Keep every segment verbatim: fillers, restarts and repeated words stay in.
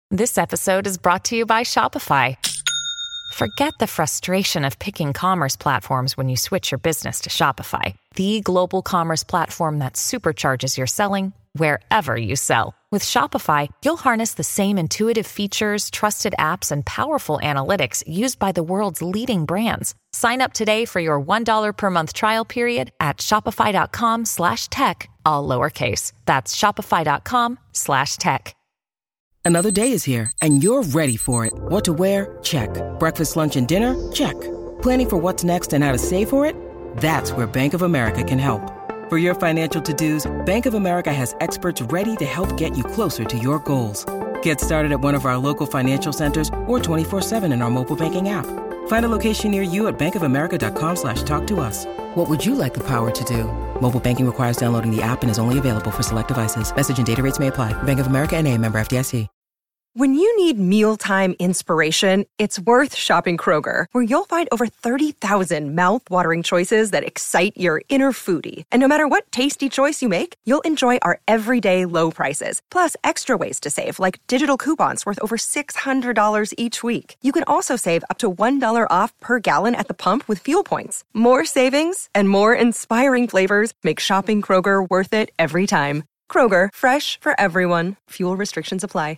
This episode is brought to you by Shopify. Forget the frustration of picking commerce platforms when you switch your business to Shopify, the global commerce platform that supercharges your selling wherever you sell. With Shopify, you'll harness the same intuitive features, trusted apps, and powerful analytics used by the world's leading brands. Sign up today for your one dollar per month trial period at shopify.com slash tech, all lowercase. That's shopify.com slash tech. Another day is here, and you're ready for it. What to wear? Check. Breakfast, lunch, and dinner? Check. Planning for what's next and how to save for it? That's where Bank of America can help. For your financial to-dos, Bank of America has experts ready to help get you closer to your goals. Get started at one of our local financial centers or twenty-four seven in our mobile banking app. Find a location near you at bankofamerica.com slash talk to us. What would you like the power to do? Mobile banking requires downloading the app and is only available for select devices. Message and data rates may apply. Bank of America N A, member F D I C. When you need mealtime inspiration, it's worth shopping Kroger, where you'll find over thirty thousand mouth-watering choices that excite your inner foodie. And no matter what tasty choice you make, you'll enjoy our everyday low prices, plus extra ways to save, like digital coupons worth over six hundred dollars each week. You can also save up to one dollar off per gallon at the pump with fuel points. More savings and more inspiring flavors make shopping Kroger worth it every time. Kroger, fresh for everyone. Fuel restrictions apply.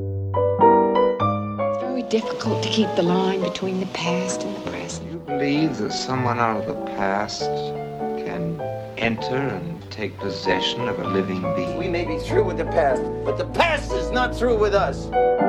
It's very difficult to keep the line between the past and the present. Do you believe that someone out of the past can enter and take possession of a living being? We may be through with the past, but the past is not through with us.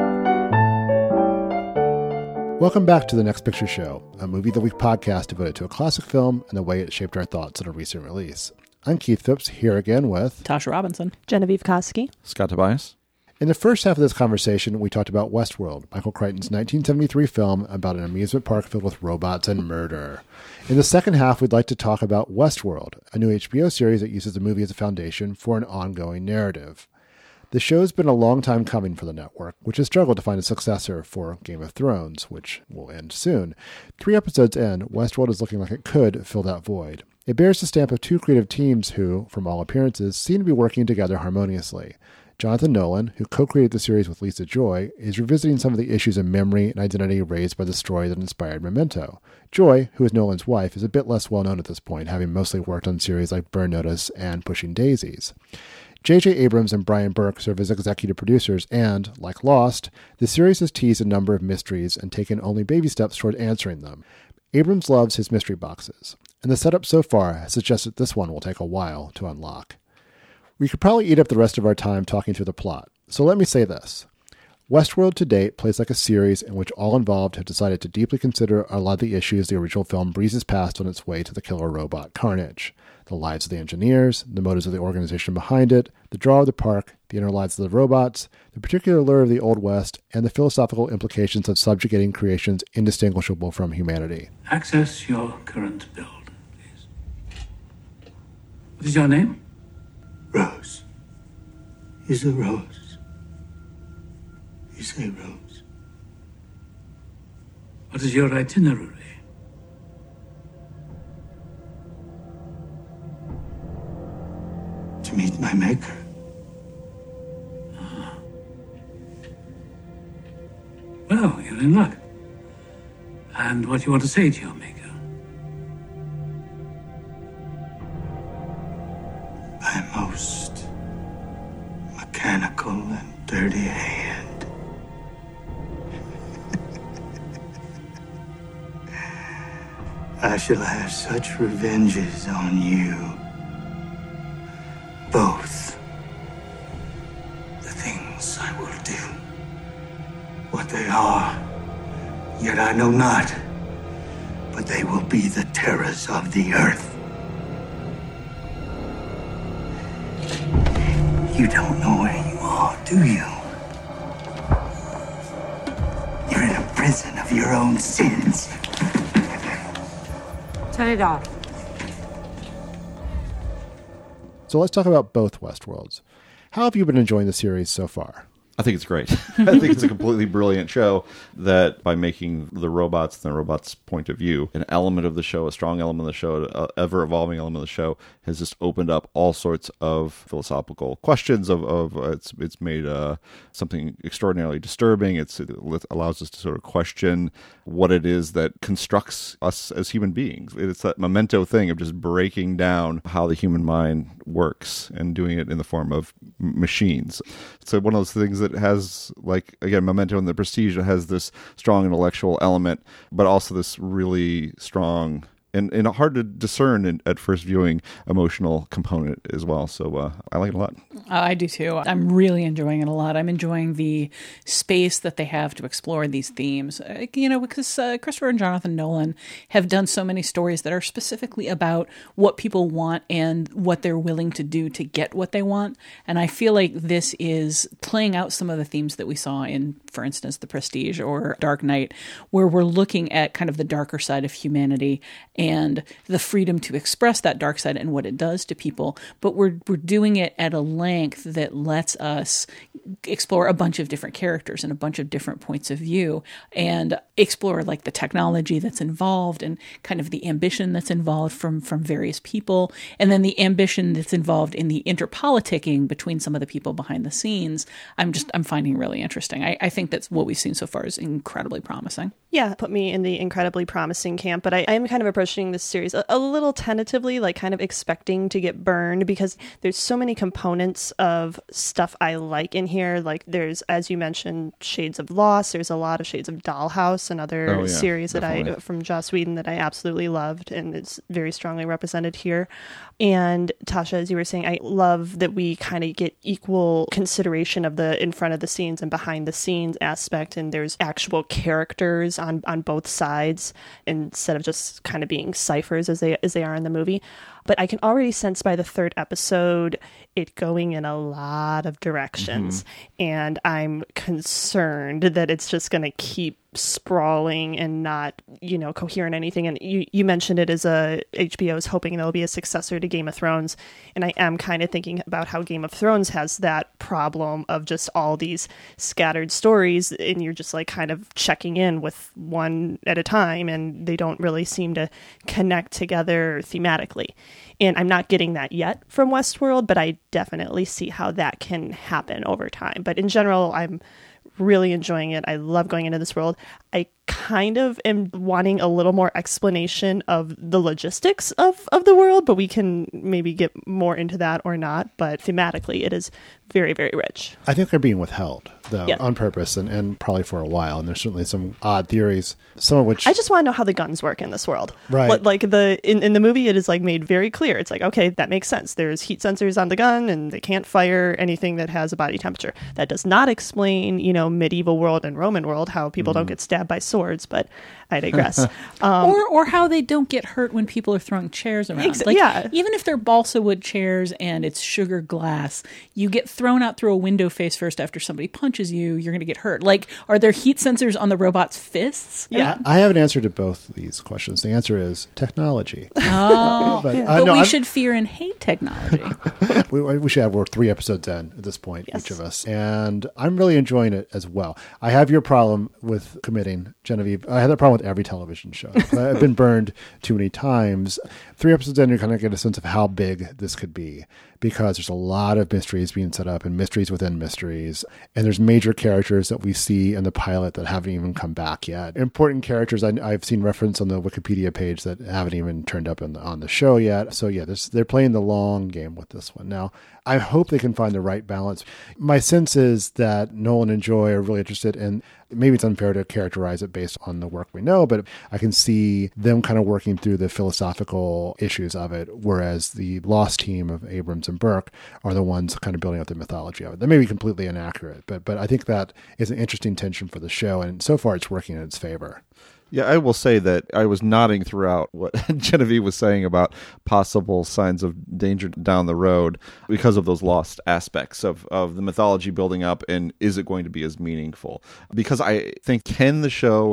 Welcome back to The Next Picture Show, a Movie of the Week podcast devoted to a classic film and the way it shaped our thoughts at a recent release. I'm Keith Phipps, here again with Tasha Robinson, Genevieve Koski, Scott Tobias. In the first half of this conversation, we talked about Westworld, Michael Crichton's nineteen seventy-three film about an amusement park filled with robots and murder. In the second half, we'd like to talk about Westworld, a new H B O series that uses the movie as a foundation for an ongoing narrative. The show's been a long time coming for the network, which has struggled to find a successor for Game of Thrones, which will end soon. Three episodes in, Westworld is looking like it could fill that void. It bears the stamp of two creative teams who, from all appearances, seem to be working together harmoniously. Jonathan Nolan, who co-created the series with Lisa Joy, is revisiting some of the issues of memory and identity raised by the story that inspired Memento. Joy, who is Nolan's wife, is a bit less well-known at this point, having mostly worked on series like Burn Notice and Pushing Daisies. J J Abrams and Brian Burke serve as executive producers and, like Lost, the series has teased a number of mysteries and taken only baby steps toward answering them. Abrams loves his mystery boxes, and the setup so far has suggested this one will take a while to unlock. We could probably eat up the rest of our time talking through the plot, so let me say this. Westworld to date plays like a series in which all involved have decided to deeply consider a lot of the issues the original film breezes past on its way to the killer robot Carnage. The lives of the engineers, the motives of the organization behind it, the draw of the park, the inner lives of the robots, the particular allure of the Old West, and the philosophical implications of subjugating creations indistinguishable from humanity. Access your current build, please. What is your name? Rose. Is a rose. You say Rose. What is your itinerary? To meet my maker. Ah. Well, you're in luck. And what do you want to say to your maker? My most mechanical and dirty hand. I shall have such revenges on you. Both. The things I will do. What they are, yet I know not. But they will be the terrors of the earth. You don't know where you are, do you? You're in a prison of your own sins. Turn it off. So let's talk about both Westworlds. How have you been enjoying the series so far? I think it's great. I think it's a completely brilliant show that by making the robots, the robots' point of view, an element of the show, a strong element of the show, an ever-evolving element of the show, has just opened up all sorts of philosophical questions. Of, of uh, it's it's made uh, something extraordinarily disturbing. It's, it allows us to sort of question what it is that constructs us as human beings. It's that memento thing of just breaking down how the human mind works and doing it in the form of machines. So one of those things that has, like, again, Memento and The Prestige, has this strong intellectual element, but also this really strong and, and hard to discern in, at first viewing emotional component as well. So uh, I like it a lot. I do too. I'm really enjoying it a lot. I'm enjoying the space that they have to explore these themes. Uh, you know, because uh, Christopher and Jonathan Nolan have done so many stories that are specifically about what people want and what they're willing to do to get what they want. And I feel like this is playing out some of the themes that we saw in, for instance, The Prestige or Dark Knight, where we're looking at kind of the darker side of humanity and the freedom to express that dark side and what it does to people. But we're we're doing it at a length that lets us explore a bunch of different characters and a bunch of different points of view and explore like the technology that's involved and kind of the ambition that's involved from, from various people. And then the ambition that's involved in the interpoliticking between some of the people behind the scenes. I'm just, I'm finding really interesting. I, I think that's what we've seen so far is incredibly promising. Yeah, put me in the incredibly promising camp, but I, I am kind of approaching this series a, a little tentatively, like kind of expecting to get burned because there's so many components of stuff I like in here. Like there's, as you mentioned, Shades of Lost. There's a lot of Shades of Dollhouse, another oh, yeah, series definitely. that I from Joss Whedon that I absolutely loved, and it's very strongly represented here. And Tasha, as you were saying, I love that we kind of get equal consideration of the in front of the scenes and behind the scenes aspect, and there's actual characters on on both sides instead of just kind of being ciphers as they as they are in the movie. But I can already sense by the third episode it going in a lot of directions. Mm-hmm. And I'm concerned that it's just going to keep sprawling and not, you know, coherent anything. And you, you mentioned it as a H B O is hoping there'll be a successor to Game of Thrones. And I am kind of thinking about how Game of Thrones has that problem of just all these scattered stories. And you're just like kind of checking in with one at a time. And they don't really seem to connect together thematically. And I'm not getting that yet from Westworld, but I definitely see how that can happen over time. But in general, I'm really enjoying it. I love going into this world. I kind of am wanting a little more explanation of the logistics of, of the world, but we can maybe get more into that or not. But thematically, it is very, very rich. I think they're being withheld, though, yeah. on purpose and, and probably for a while. And there's certainly some odd theories, some of which... I just want to know how the guns work in this world. Right. What, like the in, in the movie, it is like made very clear. It's like, okay, that makes sense. There's heat sensors on the gun and they can't fire anything that has a body temperature. That does not explain, you know, medieval world and Roman world, how people mm. don't get stabbed by swords, but I digress. Um, or or how they don't get hurt when people are throwing chairs around. Ex- like, yeah. Even if they're balsa wood chairs and it's sugar glass, you get thrown out through a window face first after somebody punches you, you're going to get hurt. Like, are there heat sensors on the robot's fists? Yeah. I have an answer to both these questions. The answer is technology. Oh, but, yeah. uh, but no, we I'm, should fear and hate technology. we, we should have, we're three episodes in at this point, yes. each of us. And I'm really enjoying it as well. I have your problem with committing, Genevieve. I have that problem with every television show. I've been burned too many times. Three episodes in, you kind of get a sense of how big this could be, because there's a lot of mysteries being set up and mysteries within mysteries. And there's major characters that we see in the pilot that haven't even come back yet. Important characters I, I've seen reference on the Wikipedia page that haven't even turned up in the, on the show yet. So yeah, this, they're playing the long game with this one. Now, I hope they can find the right balance. My sense is that Nolan and Joy are really interested in, maybe it's unfair to characterize it based on the work we know, but I can see them kind of working through the philosophical issues of it, whereas the Lost team of Abrams and Burke are the ones kind of building up the mythology of it. That may be completely inaccurate, but but I think that is an interesting tension for the show, and so far it's working in its favor. Yeah, I will say that I was nodding throughout what Genevieve was saying about possible signs of danger down the road because of those lost aspects of, of the mythology building up, and is it going to be as meaningful? Because I think, can the show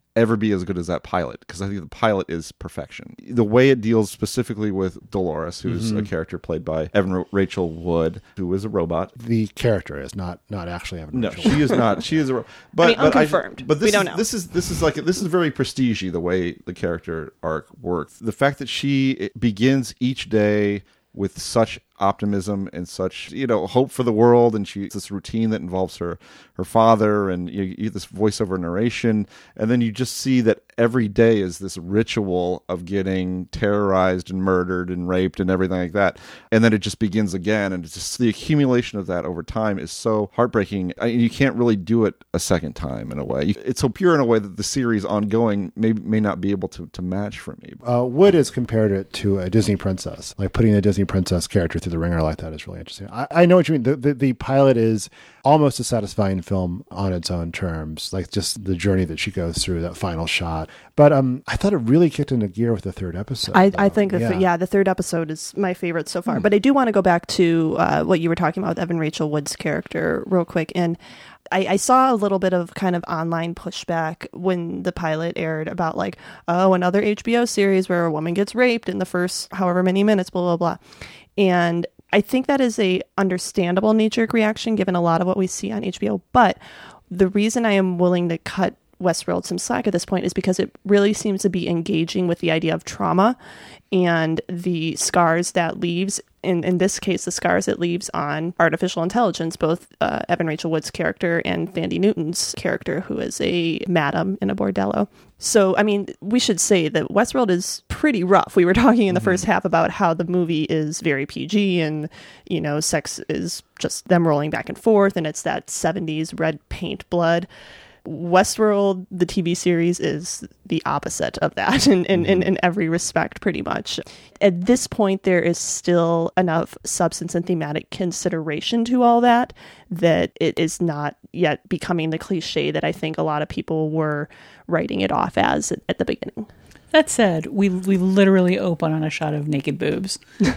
ever be as good as that pilot, because I think the pilot is perfection. The way it deals specifically with Dolores, who's Mm-hmm. a character played by Evan Ra- Rachel Wood, who is a robot. The character is not not actually Evan No, Rachel. she is not. She is a. ro- But I mean, but unconfirmed. but this We is, don't know. This is this is like this is very prestige-y, the way the character arc works. The fact that she begins each day with such optimism and such, you know, hope for the world, and she this routine that involves her her father, and you, you get this voiceover narration, and then you just see that every day is this ritual of getting terrorized and murdered and raped and everything like that, and then it just begins again, and it's just the accumulation of that over time is so heartbreaking. I, you can't really do it a second time in a way. It's so pure in a way that the series ongoing may may not be able to to match for me. Uh, Wood has compared it to a Disney princess, like putting a Disney princess character through the ringer like that is really interesting. I, I know what you mean. The, the the pilot is almost a satisfying film on its own terms, like just the journey that she goes through, that final shot. But um, I thought it really kicked into gear with the third episode. I, though. I think, the yeah. th- yeah, the third episode is my favorite so far. Hmm. But I do want to go back to uh, what you were talking about with Evan Rachel Wood's character real quick. And I, I saw a little bit of kind of online pushback when the pilot aired about like, oh, another H B O series where a woman gets raped in the first however many minutes, blah, blah, blah. And I think that is a understandable knee-jerk reaction given a lot of what we see on H B O. But the reason I am willing to cut Westworld some slack at this point is because it really seems to be engaging with the idea of trauma and the scars that leaves. In, in this case, the scars it leaves on artificial intelligence, both uh, Evan Rachel Wood's character and Thandie Newton's character, who is a madam in a bordello. So, I mean, we should say that Westworld is pretty rough. We were talking in the first half about how the movie is very P G and, you know, sex is just them rolling back and forth, and it's that seventies red paint blood. Westworld, the T V series, is the opposite of that in, in, in, in every respect, pretty much. At this point, there is still enough substance and thematic consideration to all that, that it is not yet becoming the cliche that I think a lot of people were writing it off as at, at the beginning. That said, we we literally open on a shot of naked boobs.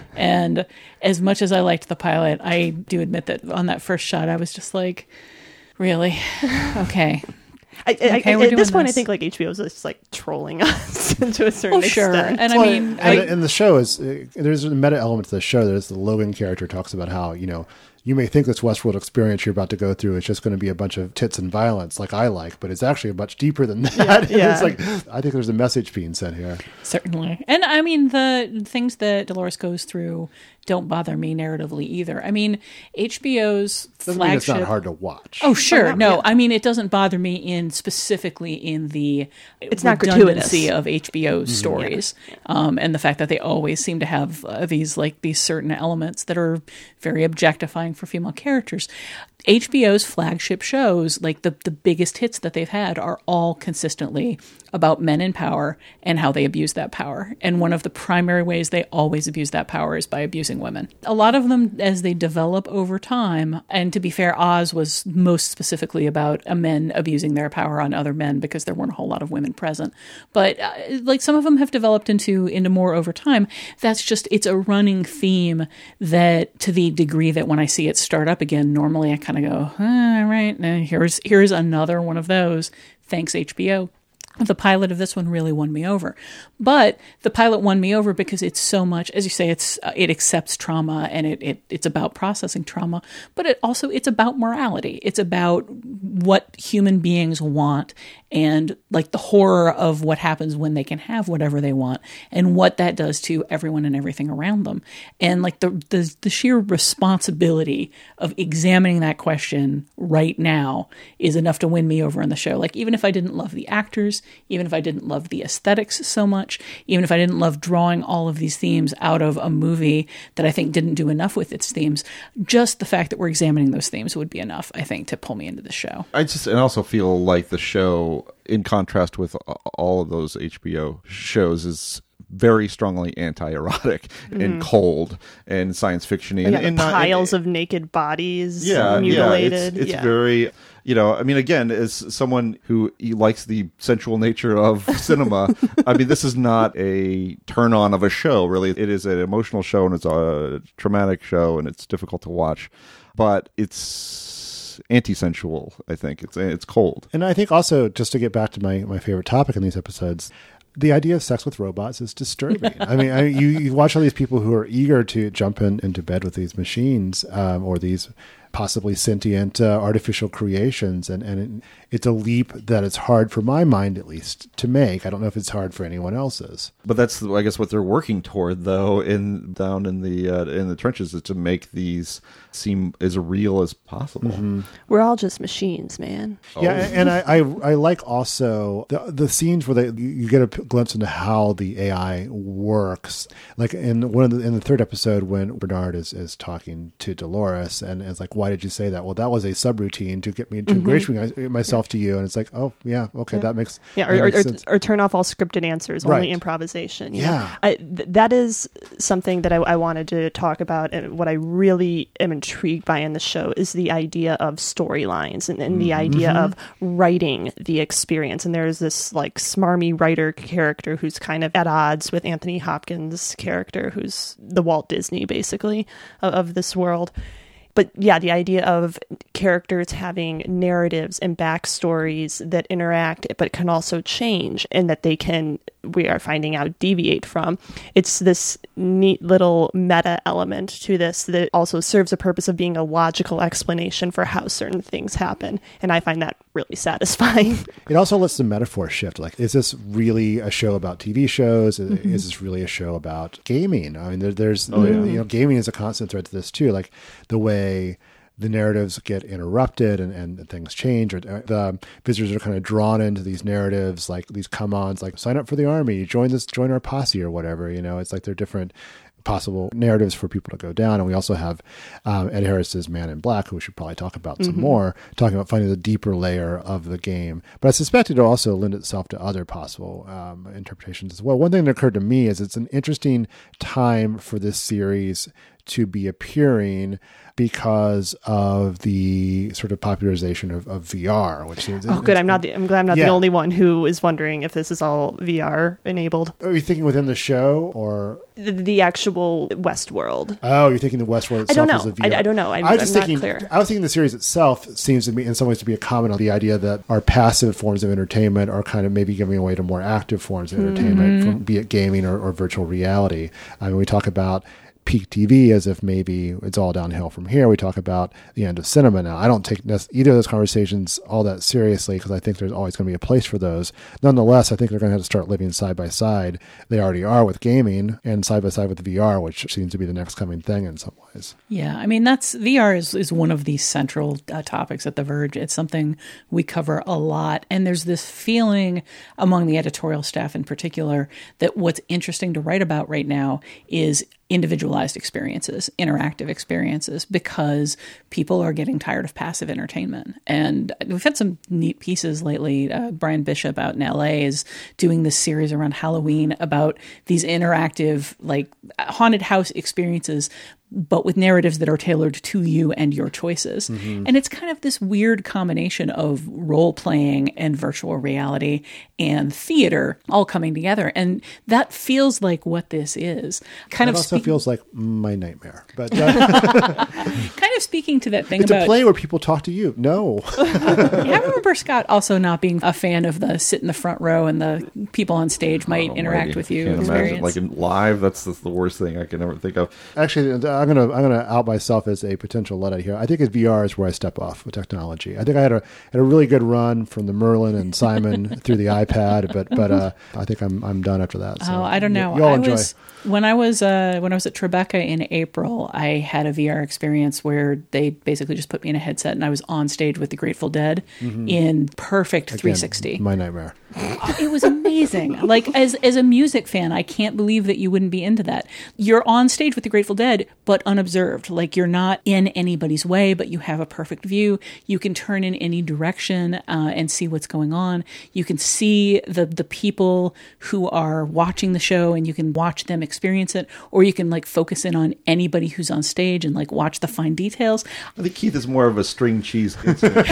And as much as I liked the pilot, I do admit that on that first shot, I was just like, really? Okay. I, I, okay, I, we're at doing this point, this. I think like H B O is just like trolling us to a certain Oh, sure. extent. And I Well, mean, and, I, and the show is uh, there's a meta element to the show. There's the Logan character talks about how, you know, you may think this Westworld experience you're about to go through is just going to be a bunch of tits and violence like I like, but it's actually much deeper than that. Yeah, yeah. It's like, I think there's a message being sent here. certainly. And I mean, the things that Dolores goes through don't bother me narratively either. I mean, H B O's Doesn't mean it's flagship. not hard to watch. Oh, sure. yeah, no, yeah. I mean, it doesn't bother me in specifically in the It's not redundancy gratuitous. of H B O's stories, um, and the fact that they always seem to have uh, these like these certain elements that are very objectifying for female characters. H B O's flagship shows, like the, the biggest hits that they've had, are all consistently about men in power and how they abuse that power. And one of the primary ways they always abuse that power is by abusing women. A lot of them, as they develop over time, and to be fair, Oz was most specifically about a men abusing their power on other men because there weren't a whole lot of women present. But uh, like some of them have developed into into more over time. That's just, it's a running theme that, to the degree that when I see it start up again, normally I kind of go, ah, all right, now here's here's another one of those. Thanks, H B O. The pilot of this one really won me over. But the pilot won me over because it's so much, as you say, it's uh, it accepts trauma and it, it it's about processing trauma, but it also it's about morality. It's about what human beings want and like the horror of what happens when they can have whatever they want and what that does to everyone and everything around them. And like the the, the sheer responsibility of examining that question right now is enough to win me over in the show. Like even if I didn't love the actors, even if I didn't love the aesthetics so much, even if I didn't love drawing all of these themes out of a movie that I think didn't do enough with its themes, just the fact that we're examining those themes would be enough, I think, to pull me into the show. I just and also feel like the show, in contrast with all of those H B O shows, is very strongly anti-erotic Mm-hmm. and cold and science fiction-y. Yeah, and, the and not- piles of naked bodies, yeah, mutilated. Yeah, it's, it's yeah. very, you know, I mean, again, as someone who likes the sensual nature of cinema, I mean, this is not a turn-on of a show, really. It is an emotional show, and it's a traumatic show, and it's difficult to watch. But it's it's anti-sensual, I think. It's it's cold. And I think also, just to get back to my, my favorite topic in these episodes, the idea of sex with robots is disturbing. I mean, I, you, you watch all these people who are eager to jump in, into bed with these machines um, or these possibly sentient uh, artificial creations. And, and it, it's a leap that it's hard for my mind, at least, to make. I don't know if it's hard for anyone else's. But that's, I guess, what they're working toward, though, in down in the uh, in the trenches, is to make these seem as real as possible. Mm-hmm. We're all just machines, man. Yeah, and I, I I like also the the scenes where they, you get a glimpse into how the A I works. Like in one of the, in the third episode when Bernard is, is talking to Dolores, and it's like, why did you say that? Well, that was a subroutine to get me to Mm-hmm. ingratiate myself to you. And it's like, oh yeah, okay, Yeah. that makes yeah, that or, makes or, sense. or turn off all scripted answers, Right. only improvisation. you know? Yeah. I, th- that is something that I, I wanted to talk about, and what I really am intrigued by in the show is the idea of storylines and, and the Mm-hmm. idea of writing the experience. And there's this like smarmy writer character who's kind of at odds with Anthony Hopkins' character, who's the Walt Disney basically of, of this world. But yeah, the idea of characters having narratives and backstories that interact, but can also change, and that they can, we are finding out, deviate from. It's this neat little meta element to this that also serves a purpose of being a logical explanation for how certain things happen. And I find that really satisfying. It also lets the metaphor shift. Like, is this really a show about T V shows? Is, Mm-hmm. is this really a show about gaming? I mean, there, there's, Oh, yeah. you know, gaming is a constant thread to this too. Like the way the narratives get interrupted and, and things change, or the visitors are kind of drawn into these narratives, like these come-ons, like sign up for the army, join this, join our posse or whatever, you know, it's like they're different possible narratives for people to go down. And we also have um, Ed Harris's Man in Black, who we should probably talk about some Mm-hmm. more, talking about finding the deeper layer of the game. But I suspect it'll also lend itself to other possible um, interpretations as well. One thing that occurred to me is it's an interesting time for this series to be appearing because of the sort of popularization of, of V R, which is Oh, good. I'm not. The, I'm glad I'm not Yeah. the only one who is wondering if this is all V R enabled. Are you thinking within the show or? The, the actual Westworld. Oh, you're thinking the Westworld itself I don't know. is a V R. I, I don't know. I'm, I was just I'm thinking, not clear. I was thinking the series itself seems to be, in some ways, to be a comment on the idea that our passive forms of entertainment are kind of maybe giving away to more active forms of entertainment, Mm-hmm. from, be it gaming or, or virtual reality. I mean, we talk about peak T V as if maybe it's all downhill from here. We talk about the end of cinema now. I don't take either of those conversations all that seriously because I think there's always going to be a place for those. Nonetheless, I think they're going to have to start living side by side. They already are with gaming, and side by side with V R, which seems to be the next coming thing in some ways. Yeah, I mean, that's V R is, is one of these central uh, topics at The Verge. It's something we cover a lot. And there's this feeling among the editorial staff in particular that what's interesting to write about right now is individualized experiences, interactive experiences, because people are getting tired of passive entertainment. And we've had some neat pieces lately. Uh, Brian Bishop out in L A is doing this series around Halloween about these interactive, like haunted house experiences, but with narratives that are tailored to you and your choices. Mm-hmm. And it's kind of this weird combination of role playing and virtual reality and theater all coming together. And that feels like what this is. Kind it of also speak- feels like my nightmare. But uh, kind of speaking to that thing it's about a play where people talk to you. No. I remember Scott also not being a fan of the sit in the front row and the people on stage might Oh, interact right. with you Can't experience. imagine. Like in live, that's, that's the worst thing I can ever think of. Actually, I'm gonna I'm gonna out myself as a potential Luddite here. I think it's V R is where I step off with technology. I think I had a had a really good run from the Merlin and Simon through the iPad, but but uh, I think I'm I'm done after that. So oh, I don't know. Y- y'all I enjoy. was when I was uh, when I was at Tribeca in April. I had a V R experience where they basically just put me in a headset and I was on stage with the Grateful Dead Mm-hmm. in perfect Again, three sixty. My nightmare. It was amazing. Like as as a music fan, I can't believe that you wouldn't be into that. You're on stage with the Grateful Dead, but unobserved. Like you're not in anybody's way, but you have a perfect view. You can turn in any direction uh, and see what's going on. You can see the the people who are watching the show, and you can watch them experience it, or you can like focus in on anybody who's on stage and like watch the fine details. I think Keith is more of a string cheese incident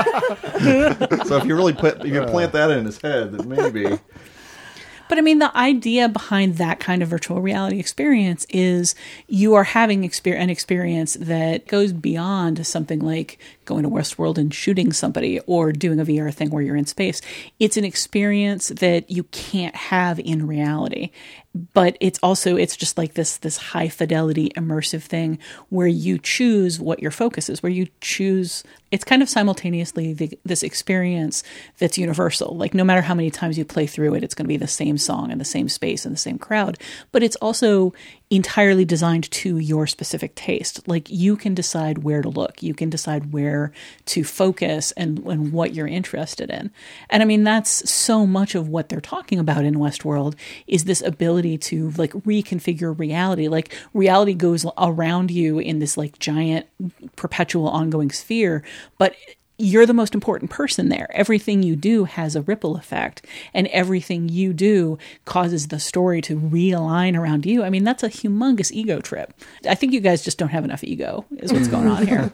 guy. So if you really put, you can plant that in his head, then maybe. But I mean, the idea behind that kind of virtual reality experience is you are having exper- an experience that goes beyond something like going to Westworld and shooting somebody or doing a V R thing where you're in space. It's an experience that you can't have in reality. But it's also, it's just like this this high fidelity immersive thing where you choose what your focus is, where you choose, it's kind of simultaneously the, this experience that's universal. Like no matter how many times you play through it, it's going to be the same song and the same space and the same crowd. But it's also entirely designed to your specific taste. Like you can decide where to look. You can decide where to focus and, and what you're interested in. And I mean, that's so much of what they're talking about in Westworld is this ability to like reconfigure reality. Like reality goes around you in this like giant perpetual ongoing sphere, but you're the most important person there. Everything you do has a ripple effect, and everything you do causes the story to realign around you. I mean, that's a humongous ego trip. I think you guys just don't have enough ego is what's going on here.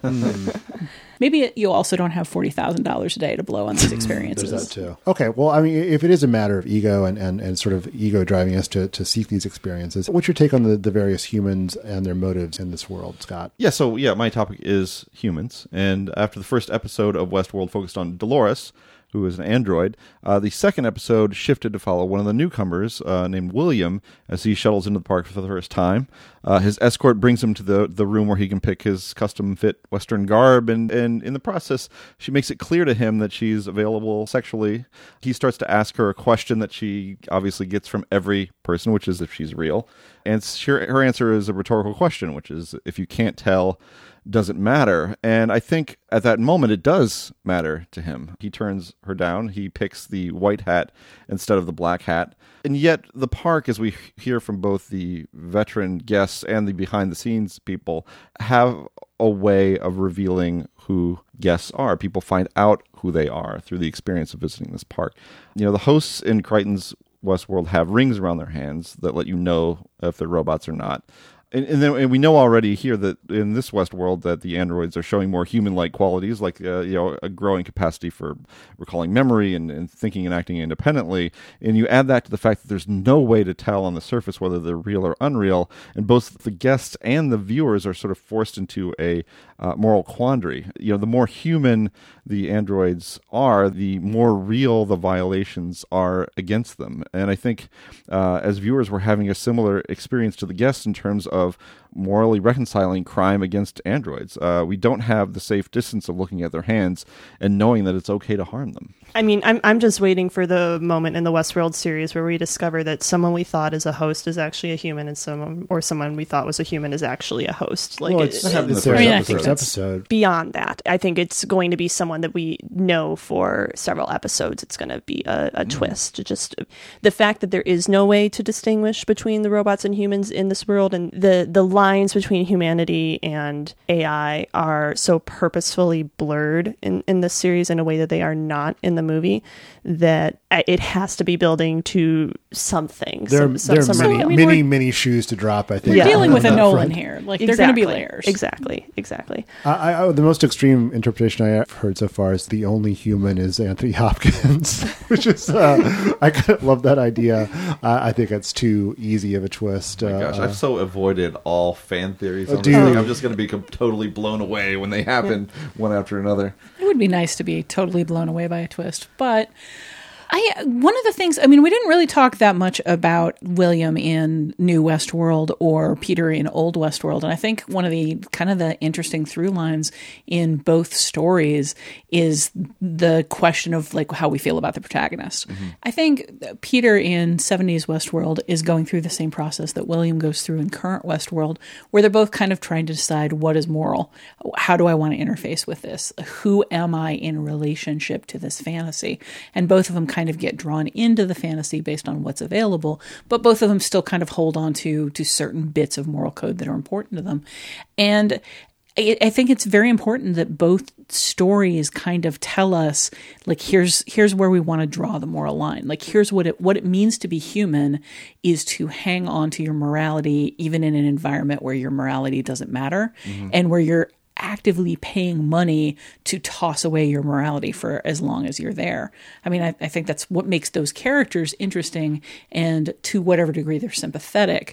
Maybe you also don't have forty thousand dollars a day to blow on these experiences. There's that too. Okay, well, I mean, if it is a matter of ego and, and, and sort of ego driving us to, to seek these experiences, what's your take on the, the various humans and their motives in this world, Scott? Yeah, so yeah, my topic is humans. And after the first episode of Westworld focused on Dolores, who is an android, uh, the second episode shifted to follow one of the newcomers uh, named William as he shuttles into the park for the first time. Uh, his escort brings him to the, the room where he can pick his custom-fit Western garb, and, and in the process, she makes it clear to him that she's available sexually. He starts to ask her a question that she obviously gets from every person, which is if she's real. And she, her answer is a rhetorical question, which is, if you can't tell, does it matter? And I think at that moment it does matter to him. He turns her down. He picks the white hat instead of the black hat. And yet the park, as we hear from both the veteran guests and the behind-the-scenes people, have a way of revealing who guests are. People find out who they are through the experience of visiting this park. You know, the hosts in Crichton's Westworld have rings around their hands that let you know if they're robots or not. And, and then and we know already here that in this Westworld that the androids are showing more human-like qualities, like uh, you know, a growing capacity for recalling memory and, and thinking and acting independently. And you add that to the fact that there's no way to tell on the surface whether they're real or unreal, and both the guests and the viewers are sort of forced into a uh, moral quandary. You know, the more human the androids are, the more real the violations are against them. And I think uh, as viewers, we're having a similar experience to the guests in terms of morally reconciling crime against androids. Uh, we don't have the safe distance of looking at their hands and knowing that it's okay to harm them. I mean, I'm I'm just waiting for the moment in the Westworld series where we discover that someone we thought is a host is actually a human, and someone or someone we thought was a human is actually a host. Like, well, it's, it, it, it's I mean, I think that's episode. Beyond that, I think it's going to be someone that we know for several episodes. It's going to be a, a mm. twist. Just the fact that there is no way to distinguish between the robots and humans in this world, and the the lines between humanity and A I are so purposefully blurred in, in this series in a way that they are not in the movie, that it has to be building to something. There, some, there some, are many, some, many, many shoes to drop, I think. We're yeah. dealing with a Nolan front. here. Like, exactly. they're going to be layers. Exactly, exactly. I, I, the most extreme interpretation I've heard so far is the only human is Anthony Hopkins, which is, uh, I kind of love that idea. Uh, I think it's too easy of a twist. Oh my gosh, uh, I've so avoided all fan theories on uh, this thing. I'm just going to be com- totally blown away when they happen one after another. It would be nice to be totally blown away by a twist, but I one of the things, I mean, we didn't really talk that much about William in New Westworld or Peter in Old Westworld, and I think one of the kind of the interesting through lines in both stories is the question of like how we feel about the protagonist. Mm-hmm. I think Peter in seventies Westworld is going through the same process that William goes through in current Westworld, where they're both kind of trying to decide what is moral. How do I want to interface with this? Who am I in relationship to this fantasy? And both of them kind of get drawn into the fantasy based on what's available, but both of them still kind of hold on to to certain bits of moral code that are important to them. And I, I think it's very important that both stories kind of tell us, like, here's here's where we want to draw the moral line. Like, here's what it what it means to be human is to hang on to your morality even in an environment where your morality doesn't matter, mm-hmm. and where you're actively paying money to toss away your morality for as long as you're there. I mean, I, I think that's what makes those characters interesting, and to whatever degree they're sympathetic,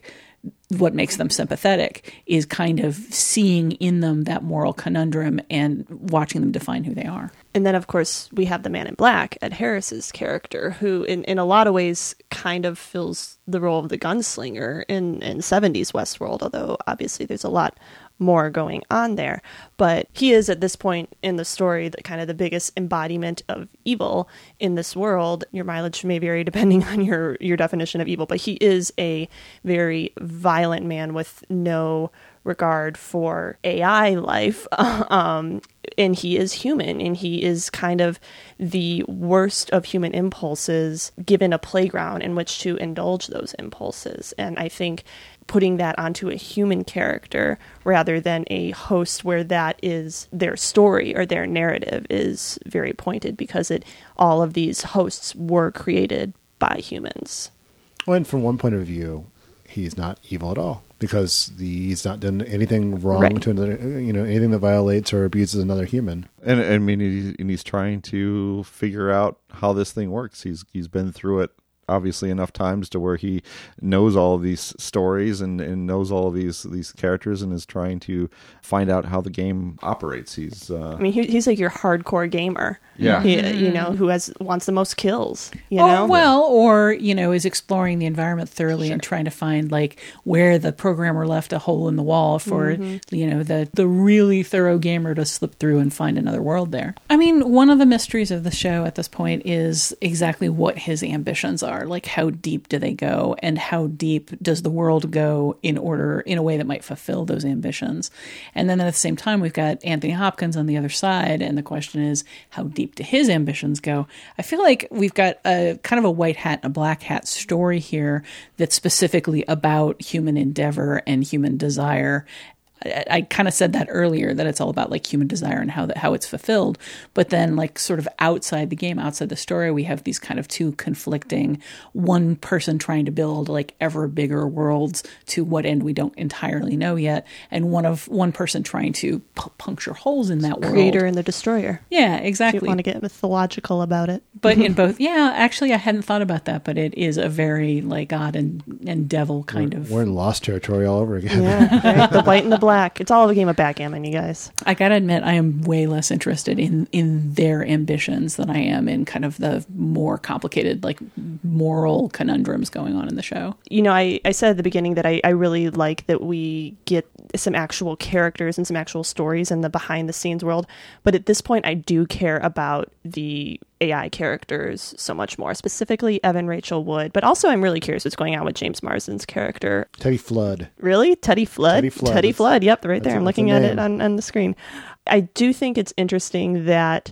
what makes them sympathetic is kind of seeing in them that moral conundrum and watching them define who they are. And then, of course, we have the Man in Black, Ed Harris's character, who in, in a lot of ways kind of fills the role of the gunslinger in, in seventies Westworld, although obviously there's a lot more going on there. But he is, at this point in the story, the kind of the biggest embodiment of evil in this world. Your mileage may vary depending on your, your definition of evil, but he is a very violent man with no regard for A I life. Um, and he is human, and he is kind of the worst of human impulses given a playground in which to indulge those impulses. And I think putting that onto a human character rather than a host where that is their story or their narrative is very pointed, because it all of these hosts were created by humans. Well, and from one point of view, he's not evil at all, because the, he's not done anything wrong right. to another, you know, anything that violates or abuses another human. And I mean, he's, and he's trying to figure out how this thing works. He's he's been through it obviously enough times to where he knows all of these stories and, and knows all of these these characters and is trying to find out how the game operates. He's uh, I mean, he, he's like your hardcore gamer. Yeah. He, you know, who has wants the most kills, you oh, know? Well, or, you know, is exploring the environment thoroughly Sure. and trying to find like where the programmer left a hole in the wall for, Mm-hmm. you know, the, the really thorough gamer to slip through and find another world there. I mean, one of the mysteries of the show at this point is exactly what his ambitions are. Like, how deep do they go, and how deep does the world go in order, in a way that might fulfill those ambitions? And then at the same time, we've got Anthony Hopkins on the other side, and the question is, how deep do his ambitions go? I feel like we've got a kind of a white hat and a black hat story here that's specifically about human endeavor and human desire. I, I kind of said that earlier, that it's all about like human desire and how that how it's fulfilled. But then like sort of outside the game, outside the story, we have these kind of two conflicting, one person trying to build like ever bigger worlds to what end we don't entirely know yet, and one of one person trying to p- puncture holes in that world. Creator and the destroyer. Yeah, exactly. If you want to get mythological about it. But in both, yeah, actually I hadn't thought about that, but it is a very like God and, and devil kind we're, of. We're in Lost territory all over again. Yeah, right? The white and the black. It's all a game of backgammon, you guys. I gotta admit, I am way less interested in, in their ambitions than I am in kind of the more complicated, like, moral conundrums going on in the show. You know, I, I said at the beginning that I, I really like that we get some actual characters and some actual stories in the behind-the-scenes world. But at this point, I do care about the A I characters so much more, specifically Evan Rachel Wood. But also, I'm really curious what's going on with James Marsden's character. Teddy Flood. Really? Teddy Flood? Teddy Flood. Teddy Flood. Yep, right there. a, I'm looking at name. it on, on the screen. I do think it's interesting that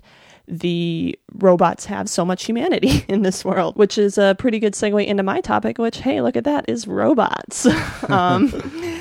the robots have so much humanity in this world, which is a pretty good segue into my topic, which, hey, look at that, is robots. um,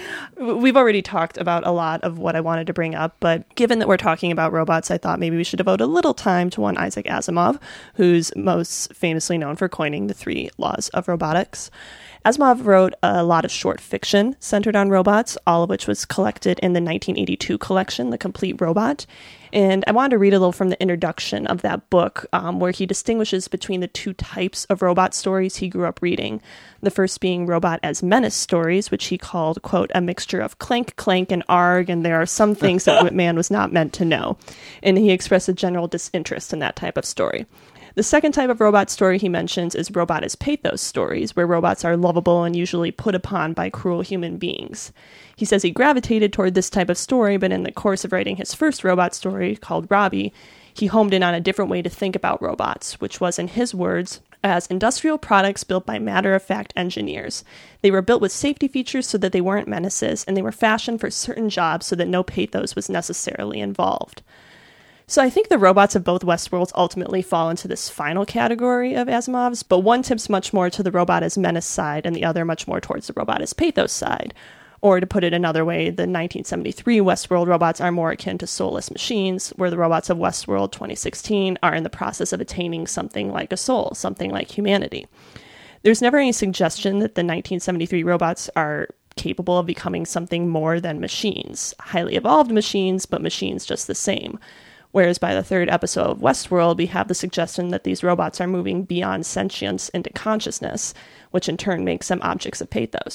we've already talked about a lot of what I wanted to bring up, but given that we're talking about robots, I thought maybe we should devote a little time to one Isaac Asimov, who's most famously known for coining the three laws of robotics. Asimov wrote a lot of short fiction centered on robots, all of which was collected in the nineteen eighty-two collection, The Complete Robot. And I wanted to read a little from the introduction of that book, um, where he distinguishes between the two types of robot stories he grew up reading. The first being robot as menace stories, which he called, quote, a mixture of clank, clank, and arg, and there are some things that man was not meant to know. And he expressed a general disinterest in that type of story. The second type of robot story he mentions is robot as pathos stories, where robots are lovable and usually put upon by cruel human beings. He says he gravitated toward this type of story, but in the course of writing his first robot story, called Robbie, he homed in on a different way to think about robots, which was, in his words, as industrial products built by matter-of-fact engineers. They were built with safety features so that they weren't menaces, and they were fashioned for certain jobs so that no pathos was necessarily involved. So I think the robots of both Westworlds ultimately fall into this final category of Asimov's, but one tips much more to the robot as menace side and the other much more towards the robot as pathos side. Or to put it another way, the nineteen seventy-three Westworld robots are more akin to soulless machines, where the robots of Westworld twenty sixteen are in the process of attaining something like a soul, something like humanity. There's never any suggestion that the nineteen seventy-three robots are capable of becoming something more than machines, highly evolved machines, but machines just the same. Whereas by the third episode of Westworld, we have the suggestion that these robots are moving beyond sentience into consciousness, which in turn makes them objects of pathos.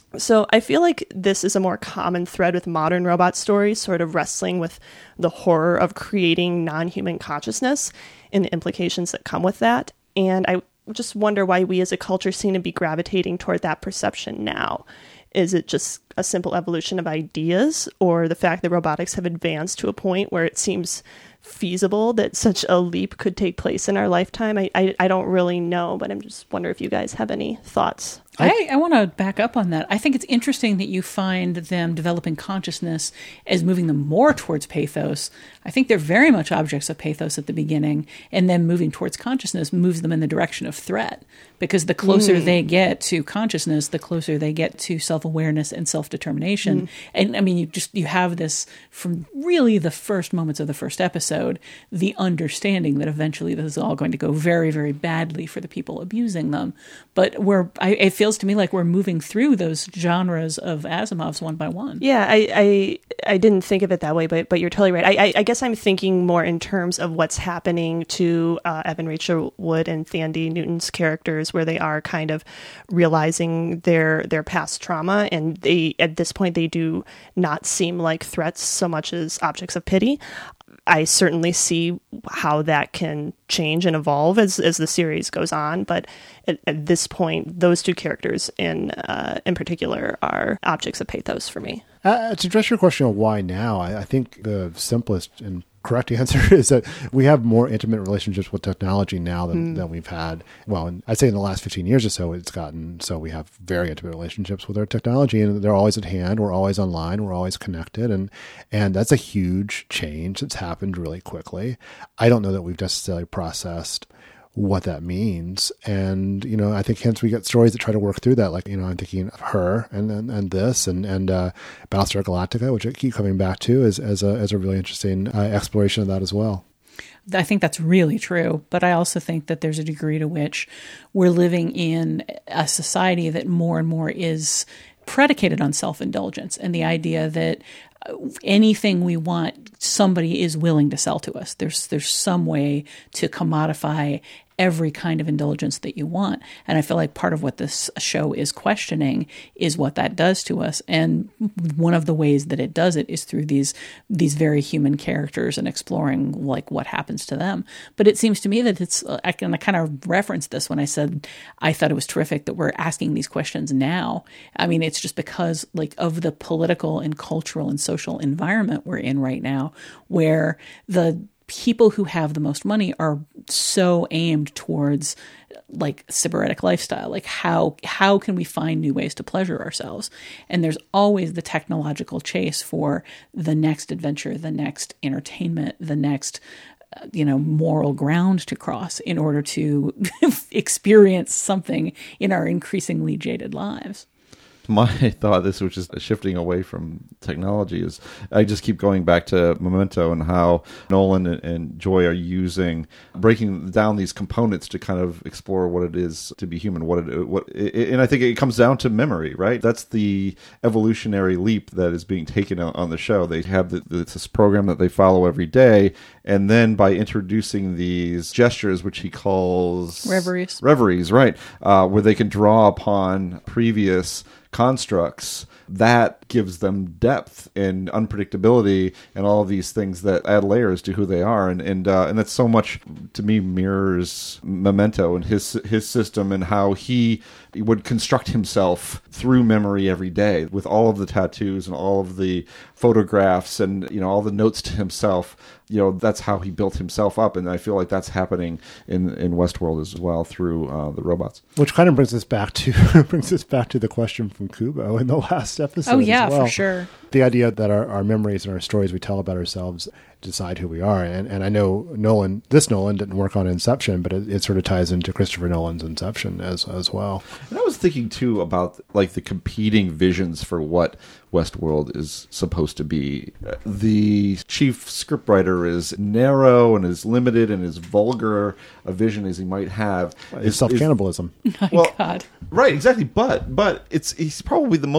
So I feel like this is a more common thread with modern robot stories, sort of wrestling with the horror of creating non-human consciousness and the implications that come with that. And I just wonder why we as a culture seem to be gravitating toward that perception now. Is it just a simple evolution of ideas, or the fact that robotics have advanced to a point where it seems feasible that such a leap could take place in our lifetime? I, I, I don't really know, but I'm just wondering if you guys have any thoughts. I, I want to back up on that. I think it's interesting that you find them developing consciousness as moving them more towards pathos. I think they're very much objects of pathos at the beginning, and then moving towards consciousness moves them in the direction of threat, because the closer mm. they get to consciousness, the closer they get to self-awareness and self-determination. Mm. And I mean, you just, you have this from really the first moments of the first episode, the understanding that eventually this is all going to go very, very badly for the people abusing them. But we're, I, it feels to me like we're moving through those genres of Asimov's one by one. Yeah, I I, I didn't think of it that way, but but you're totally right. I, I, I guess I'm thinking more in terms of what's happening to uh, Evan Rachel Wood and Thandie Newton's characters, where they are kind of realizing their their past trauma, and they at this point they do not seem like threats so much as objects of pity. I certainly see how that can change and evolve as, as the series goes on. But at, at this point, those two characters in uh, in particular are objects of pathos for me. Uh, to address your question of why now, I, I think the simplest and correct answer is that we have more intimate relationships with technology now than, mm. than we've had. Well, in, I'd say in the last fifteen years or so, it's gotten so we have very intimate relationships with our technology, and they're always at hand. We're always online. We're always connected. And, and that's a huge change that's happened really quickly. I don't know that we've necessarily processed what that means. And, you know, I think hence we get stories that try to work through that. Like, you know, I'm thinking of Her and and, and this and, and uh, Battlestar Galactica, which I keep coming back to as, as, a, as a really interesting uh, exploration of that as well. I think that's really true. But I also think that there's a degree to which we're living in a society that more and more is predicated on self-indulgence and the idea that anything we want, somebody is willing to sell to us. There's there's some way to commodify every kind of indulgence that you want. And I feel like part of what this show is questioning is what that does to us. And one of the ways that it does it is through these these very human characters and exploring like what happens to them. But it seems to me that it's, I can I kind of referenced this when I said I thought it was terrific that we're asking these questions now. I mean, it's just because like of the political and cultural and social environment we're in right now, where the people who have the most money are so aimed towards like sybaritic lifestyle. Like how how can we find new ways to pleasure ourselves? And there's always the technological chase for the next adventure, the next entertainment, the next uh, you know, moral ground to cross in order to experience something in our increasingly jaded lives. My thought, this which is shifting away from technology, is I just keep going back to Memento and how Nolan and, and Joy are using, breaking down these components to kind of explore what it is to be human. What it, what, it, and I think it comes down to memory, right? That's the evolutionary leap that is being taken on the show. They have the, this program that they follow every day, and then by introducing these gestures, which he calls reveries, reveries, right, uh, where they can draw upon previous constructs, that gives them depth and unpredictability and all of these things that add layers to who they are. And and uh, and that's so much, to me, mirrors Memento and his his system and how he would construct himself through memory every day with all of the tattoos and all of the photographs and, you know, all the notes to himself. You know, that's how he built himself up, and I feel like that's happening in in Westworld as well through uh, the robots. Which kind of brings us back to brings us back to the question from Kubo in the last episode. Oh yeah, as well. For sure. The idea that our, our memories and our stories we tell about ourselves decide who we are, and and I know Nolan, this Nolan didn't work on Inception, but it, it sort of ties into Christopher Nolan's Inception as as well. And I was thinking too about like the competing visions for what Westworld is supposed to be. The chief scriptwriter is narrow and is limited and as vulgar a vision as he might have. It's self-cannibalism. My well, God. Right, exactly. But but it's he's probably the most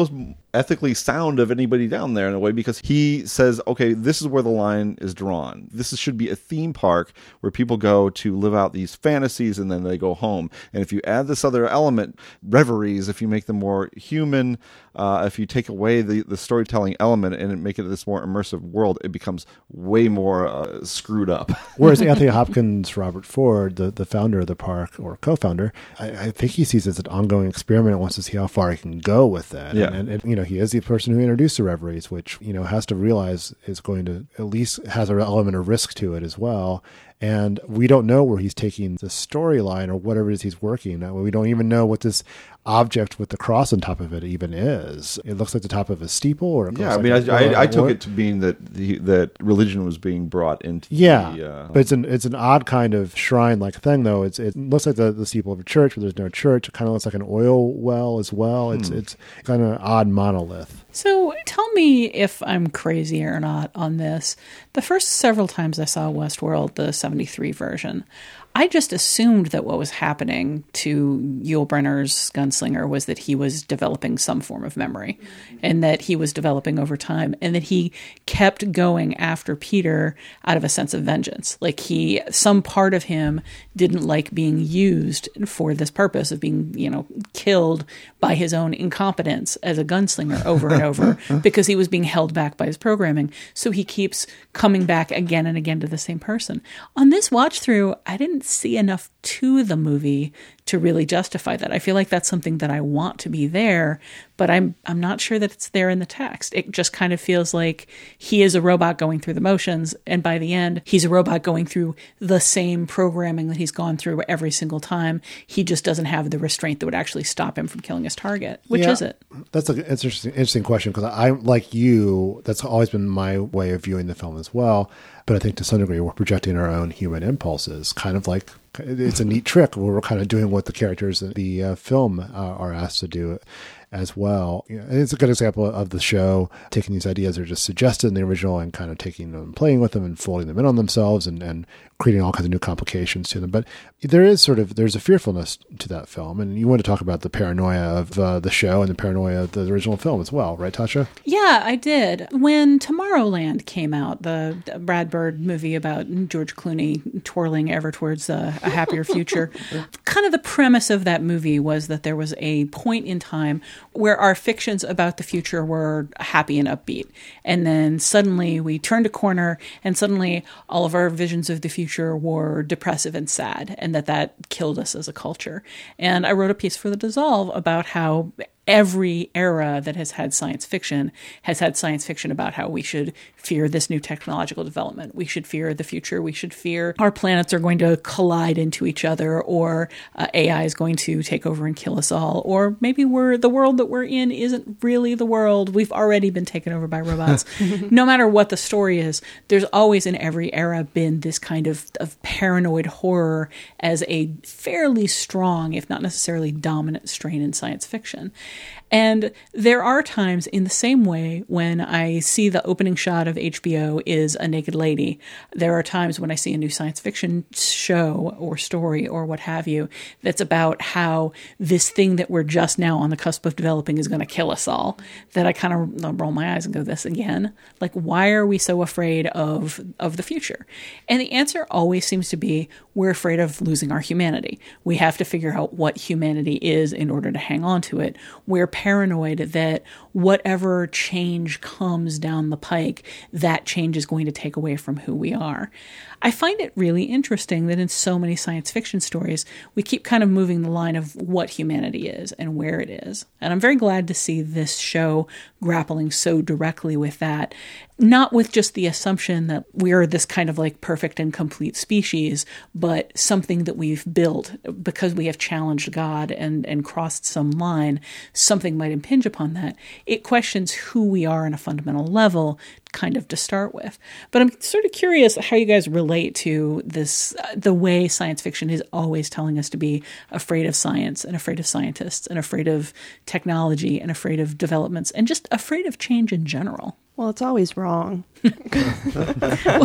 ethically sound of anybody down there in a way, because he says, okay, this is where the line is drawn. This is, should be a theme park where people go to live out these fantasies and then they go home. And if you add this other element, reveries, if you make them more human, uh, if you take away the, the storytelling element and make it this more immersive world, it becomes way more uh, screwed up. Whereas Anthony Hopkins, Robert Ford, the, the founder of the park, or co-founder, I, I think he sees it as an ongoing experiment and wants to see how far he can go with that. Yeah. And, and, you know, he is the person who introduced the reveries, which, you know, has to realize is going to, at least has an element of risk to it as well. And we don't know where he's taking the storyline or whatever it is he's working. We don't even know what this object with the cross on top of it even is. It looks like the top of a steeple, or it yeah. I like mean, a, I, or, I, I took or, it to mean that the, that religion was being brought into. Yeah, the, uh, but it's an it's an odd kind of shrine like thing though. It's it looks like the, the steeple of a church, but there's no church. It kind of looks like an oil well as well. It's hmm. it's kind of an odd monolith. So tell me if I'm crazy or not on this. The first several times I saw Westworld, the seventy-three version, I just assumed that what was happening to Yul Brynner's gunslinger was that he was developing some form of memory, and that he was developing over time, and that he kept going after Peter out of a sense of vengeance. Like he, some part of him didn't like being used for this purpose of being, you know, killed by his own incompetence as a gunslinger over and over because he was being held back by his programming. So he keeps coming back again and again to the same person. On this watch through, I didn't see enough to the movie to really justify that. I feel like that's something that I want to be there, but I'm I'm not sure that it's there in the text. It just kind of feels like he is a robot going through the motions, and by the end, he's a robot going through the same programming that he's gone through every single time. He just doesn't have the restraint that would actually stop him from killing his target. Which yeah, is it? That's an interesting, interesting question, because I, like you, that's always been my way of viewing the film as well. But I think to some degree we're projecting our own human impulses, kind of like it's a neat trick where we're kind of doing what the characters in the uh, film uh, are asked to do as well. You know, and it's a good example of the show taking these ideas that are just suggested in the original and kind of taking them, playing with them and folding them in on themselves and, and creating all kinds of new complications to them. But there is sort of, there's a fearfulness to that film. And you want to talk about the paranoia of uh, the show and the paranoia of the original film as well, right, Tasha? Yeah, I did. When Tomorrowland came out, the Brad Bird movie about George Clooney twirling ever towards a, a happier future, kind of the premise of that movie was that there was a point in time where our fictions about the future were happy and upbeat. And then suddenly we turned a corner and suddenly all of our visions of the future were depressive and sad, and that that killed us as a culture. And I wrote a piece for The Dissolve about how every era that has had science fiction has had science fiction about how we should fear this new technological development. We should fear the future. We should fear our planets are going to collide into each other, or uh, A I is going to take over and kill us all. Or maybe we're the world that we're in isn't really the world. We've already been taken over by robots. No matter what the story is, there's always in every era been this kind of, of paranoid horror as a fairly strong, if not necessarily dominant strain in science fiction. And there are times in the same way when I see the opening shot of H B O is a naked lady. There are times when I see a new science fiction show or story or what have you that's about how this thing that we're just now on the cusp of developing is going to kill us all, that I kind of roll my eyes and go, this again? Like, why are we so afraid of, of the future? And the answer always seems to be, we're afraid of losing our humanity. We have to figure out what humanity is in order to hang on to it. We're paranoid that whatever change comes down the pike, that change is going to take away from who we are. I find it really interesting that in so many science fiction stories, we keep kind of moving the line of what humanity is and where it is. And I'm very glad to see this show grappling so directly with that, not with just the assumption that we're this kind of like perfect and complete species, but something that we've built because we have challenged God and, and crossed some line, something might impinge upon that. It questions who we are on a fundamental level, kind of to start with. But I'm sort of curious how you guys relate to this, uh, the way science fiction is always telling us to be afraid of science and afraid of scientists and afraid of technology and afraid of developments and just afraid of change in general. Well, it's always wrong.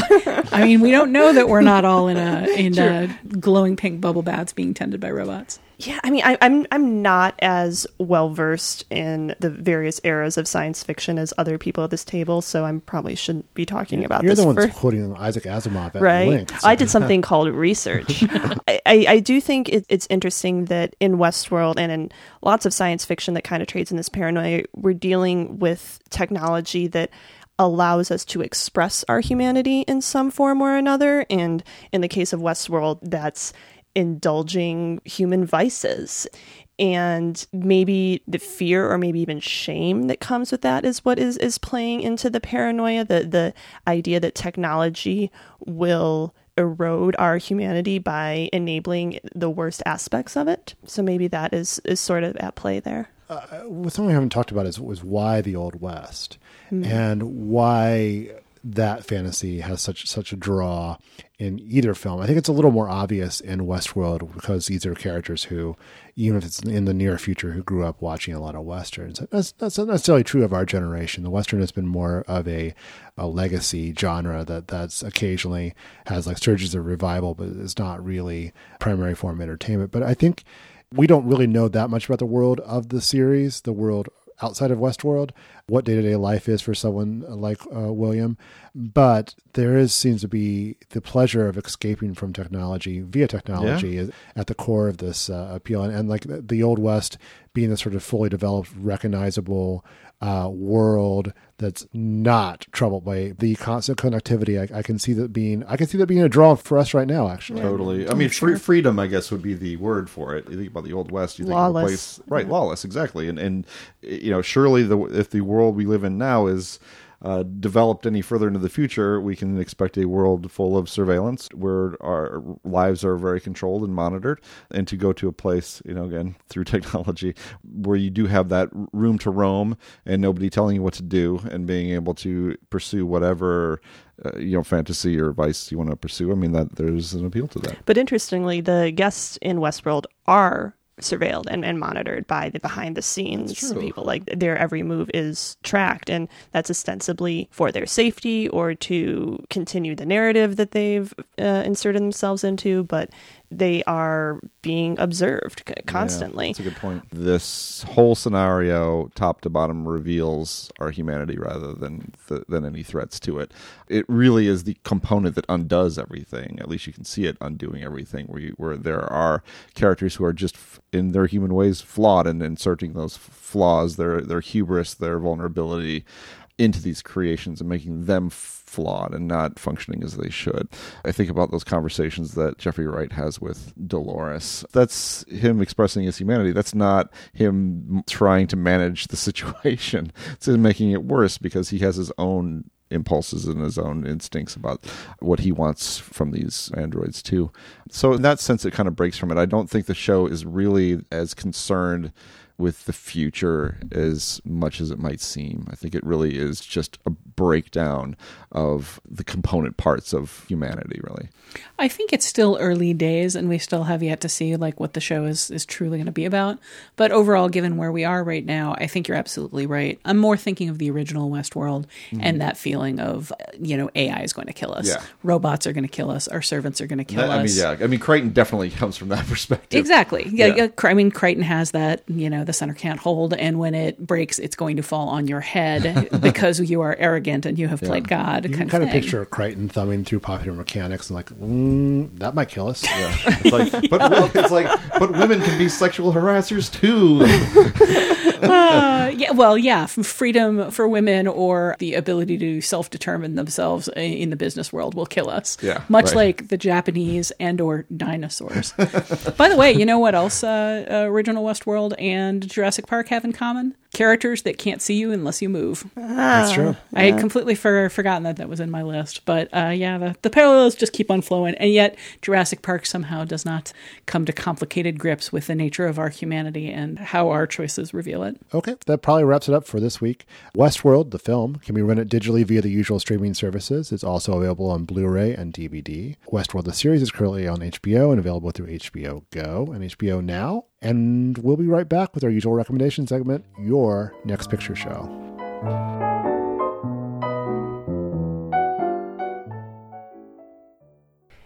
I mean, we don't know that we're not all in a in a glowing pink bubble baths being tended by robots. Yeah, I mean, I, I'm I'm not as well versed in the various eras of science fiction as other people at this table, so I probably shouldn't be talking about You're this. You're the one for... quoting Isaac Asimov at right? length. So. I did something called research. I, I, I do think it, it's interesting that in Westworld and in lots of science fiction that kind of trades in this paranoia, we're dealing with technology that allows us to express our humanity in some form or another. And in the case of Westworld, that's indulging human vices. And maybe the fear or maybe even shame that comes with that is what is, is playing into the paranoia, the, the idea that technology will erode our humanity by enabling the worst aspects of it. So maybe that is, is sort of at play there. Uh, something we haven't talked about is was why the Old West Mm. and why that fantasy has such such a draw in either film. I think it's a little more obvious in Westworld because these are characters who, even if it's in the near future, who grew up watching a lot of Westerns. That's, that's not necessarily true of our generation. The Western has been more of a, a legacy genre that that's occasionally has like surges of revival, but it's not really primary form of entertainment. But I think we don't really know that much about the world of the series, the world outside of Westworld, what day-to-day life is for someone like uh, William. But there is seems to be the pleasure of escaping from technology via technology yeah. at the core of this uh, appeal. And, and like the, the Old West being the sort of fully developed, recognizable uh, world that's not troubled by the constant connectivity. I, I can see that being, I can see that being a draw for us right now, actually. Totally. I mean, free, freedom, I guess, would be the word for it. You think about the Old West, you think lawless. of a place, right? Yeah. Lawless, exactly. And and you know, surely the if the world we live in now is uh, developed any further into the future, we can expect a world full of surveillance where our lives are very controlled and monitored. And to go to a place, you know, again, through technology, where you do have that room to roam and nobody telling you what to do and being able to pursue whatever Uh, you know, fantasy or vice you want to pursue. I mean, that there's an appeal to that. But interestingly, the guests in Westworld are surveilled and, and monitored by the behind the scenes people. Like their every move is tracked, and that's ostensibly for their safety or to continue the narrative that they've uh, inserted themselves into, but they are being observed constantly. Yeah, that's a good point. This whole scenario, top to bottom, reveals our humanity rather than th- than any threats to it. It really is the component that undoes everything. At least you can see it undoing everything, where you, where there are characters who are just f- in their human ways flawed, and inserting those f- flaws, their their hubris, their vulnerability, into these creations and making them flawed and not functioning as they should. I think about those conversations that Jeffrey Wright has with Dolores. That's him expressing his humanity. That's not him trying to manage the situation. It's him making it worse because he has his own impulses and his own instincts about what he wants from these androids too. So in that sense, it kind of breaks from it. I don't think the show is really as concerned with the future as much as it might seem. I think it really is just a breakdown of the component parts of humanity, really. I think it's still early days, and we still have yet to see like what the show is, is truly going to be about. But overall, given where we are right now, I think you're absolutely right. I'm more thinking of the original Westworld mm-hmm. and that feeling of, you know, A I is going to kill us. Yeah. Robots are going to kill us. Our servants are going to kill that, us. I mean, yeah. I mean, Crichton definitely comes from that perspective. Exactly. Yeah, yeah. yeah. I mean, Crichton has that, you know, the center can't hold, and when it breaks, it's going to fall on your head because you are arrogant and you have yeah. played God. You kind can kind of, of picture Crichton thumbing through Popular Mechanics and like, mm, that might kill us. Yeah. It's like, but it's like, but women can be sexual harassers too. uh, yeah, well, yeah, freedom for women or the ability to self-determine themselves in the business world will kill us. Yeah, much right. like the Japanese and or dinosaurs. By the way, you know what else uh, uh, original Westworld and Jurassic Park have in common? Characters that can't see you unless you move. That's true. I had completely for, forgotten that that was in my list. But uh, yeah, the, the parallels just keep on flowing. And yet Jurassic Park somehow does not come to complicated grips with the nature of our humanity and how our choices reveal it. Okay, that probably wraps it up for this week. Westworld, the film, can be rented digitally via the usual streaming services. It's also available on Blu-ray and D V D. Westworld, the series, is currently on H B O and available through H B O Go and H B O Now. And we'll be right back with our usual recommendation segment, Your Next Picture Show.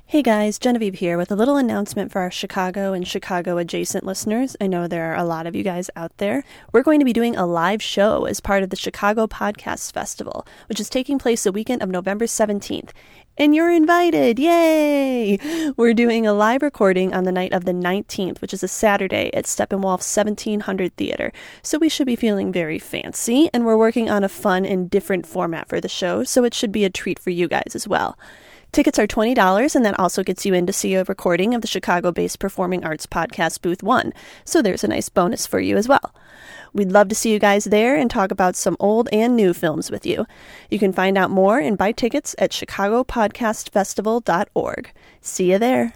Hey guys, Genevieve here with a little announcement for our Chicago and Chicago adjacent listeners. I know there are a lot of you guys out there. We're going to be doing a live show as part of the Chicago Podcast Festival, which is taking place the weekend of November seventeenth. And you're invited! Yay! We're doing a live recording on the night of the nineteenth, which is a Saturday at Steppenwolf seventeen hundred Theater. So we should be feeling very fancy, and we're working on a fun and different format for the show, so it should be a treat for you guys as well. Tickets are twenty dollars, and that also gets you in to see a recording of the Chicago-based Performing Arts Podcast Booth one, so there's a nice bonus for you as well. We'd love to see you guys there and talk about some old and new films with you. You can find out more and buy tickets at chicago podcast festival dot org. See you there.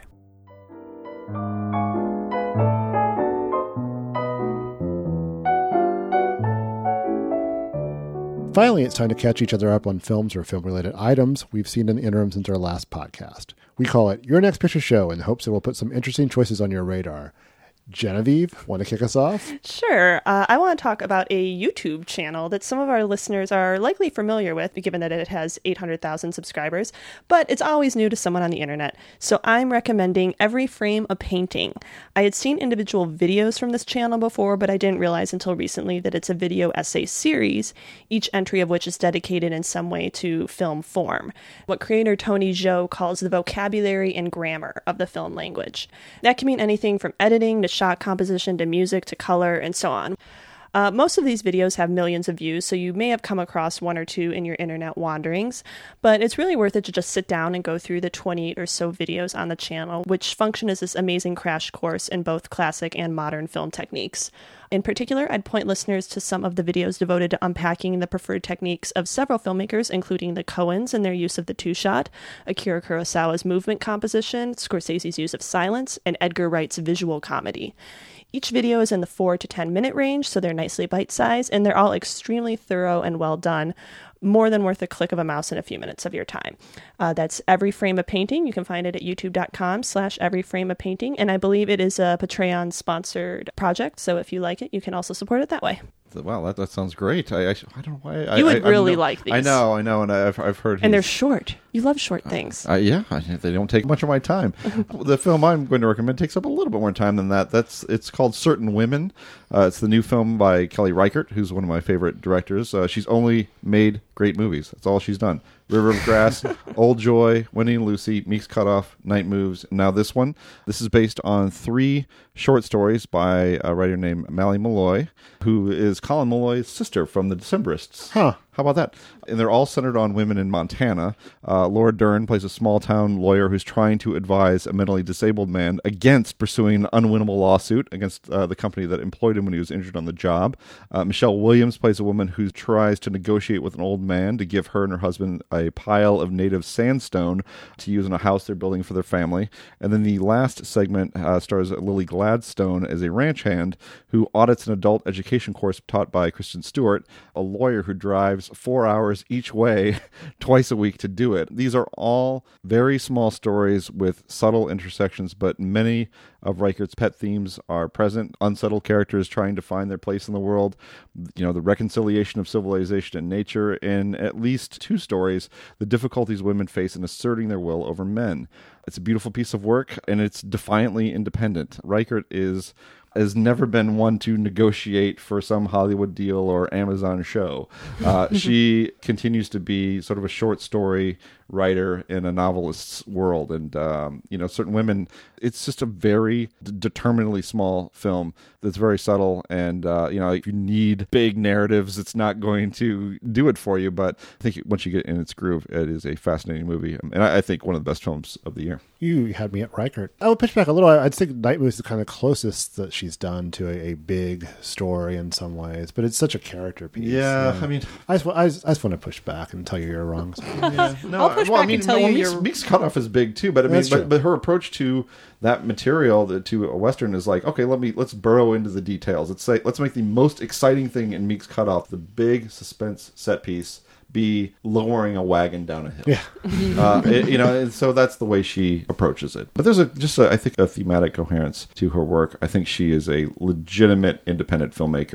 Finally, it's time to catch each other up on films or film-related items we've seen in the interim since our last podcast. We call it Your Next Picture Show in the hopes that we'll put some interesting choices on your radar. Genevieve, want to kick us off? Sure. Uh, I want to talk about a YouTube channel that some of our listeners are likely familiar with, given that it has eight hundred thousand subscribers, but it's always new to someone on the internet. So I'm recommending Every Frame a Painting. I had seen individual videos from this channel before, but I didn't realize until recently that it's a video essay series, each entry of which is dedicated in some way to film form, what creator Tony Zhou calls the vocabulary and grammar of the film language. That can mean anything from editing to shot composition to music to color and so on. Uh, most of these videos have millions of views, so you may have come across one or two in your internet wanderings, but it's really worth it to just sit down and go through the twenty-eight or so videos on the channel, which function as this amazing crash course in both classic and modern film techniques. In particular, I'd point listeners to some of the videos devoted to unpacking the preferred techniques of several filmmakers, including the Coens and their use of the two-shot, Akira Kurosawa's movement composition, Scorsese's use of silence, and Edgar Wright's visual comedy. Each video is in the four to ten minute range, so they're nicely bite-sized, and they're all extremely thorough and well done. More than worth a click of a mouse in a few minutes of your time. Uh, that's Every Frame a Painting. You can find it at youtube.com slash Every Frame a Painting. And I believe it is a Patreon sponsored project. So if you like it, you can also support it that way. Wow, that, that sounds great. I, I, I don't know why. I, you would I, really I know, like these. I know, I know, and I've I've heard. And they're short. You love short things. Uh, yeah, I, they don't take much of my time. The film I'm going to recommend takes up a little bit more time than that. That's it's called Certain Women. Uh, it's the new film by Kelly Reichardt, who's one of my favorite directors. Uh, she's only made great movies. That's all she's done. River of Grass, Old Joy, Wendy and Lucy, Meek's Cutoff, Night Moves, and now this one. This is based on three short stories by a writer named Mally Malloy, who is Colin Malloy's sister from The Decemberists. Huh. How about that? And they're all centered on women in Montana. Uh, Laura Dern plays a small-town lawyer who's trying to advise a mentally disabled man against pursuing an unwinnable lawsuit against uh, the company that employed him when he was injured on the job. Uh, Michelle Williams plays a woman who tries to negotiate with an old man to give her and her husband a pile of native sandstone to use in a house they're building for their family. And then the last segment uh, stars Lily Gladstone as a ranch hand who audits an adult education course taught by Kristen Stewart, a lawyer who drives four hours each way twice a week to do it. These are all very small stories with subtle intersections, but many of Reichardt's pet themes are present. Unsettled characters trying to find their place in the world, you know, the reconciliation of civilization and nature. In at least two stories, the difficulties women face in asserting their will over men. It's a beautiful piece of work, and it's defiantly independent. Reichardt is has never been one to negotiate for some Hollywood deal or Amazon show. Uh, she continues to be sort of a short story writer in a novelist's world. And, um, you know, Certain Women, it's just a very d- determinedly small film that's very subtle. And, uh, you know, if you need big narratives, it's not going to do it for you. But I think once you get in its groove, it is a fascinating movie. And I, I think one of the best films of the year. You had me at Reichardt. I would push back a little. I'd think Night Moves is the kind of closest that she's done to a, a big story in some ways, but it's such a character piece. Yeah, yeah. I mean, I just, I, just, I just want to push back and tell you you're wrong. So. Yeah. No, I'll push well, back I mean, and tell no, you Meek's, you're... Meek's Cutoff is big too, but I mean, That's but, true. but her approach to that material, the, to a Western, is like, okay, let me let's burrow into the details. Let's say let's make the most exciting thing in Meek's Cutoff, the big suspense set piece, be lowering a wagon down a hill. Yeah. uh, it, you know, and so that's the way she approaches it. But there's a just, a, I think, a thematic coherence to her work. I think she is a legitimate independent filmmaker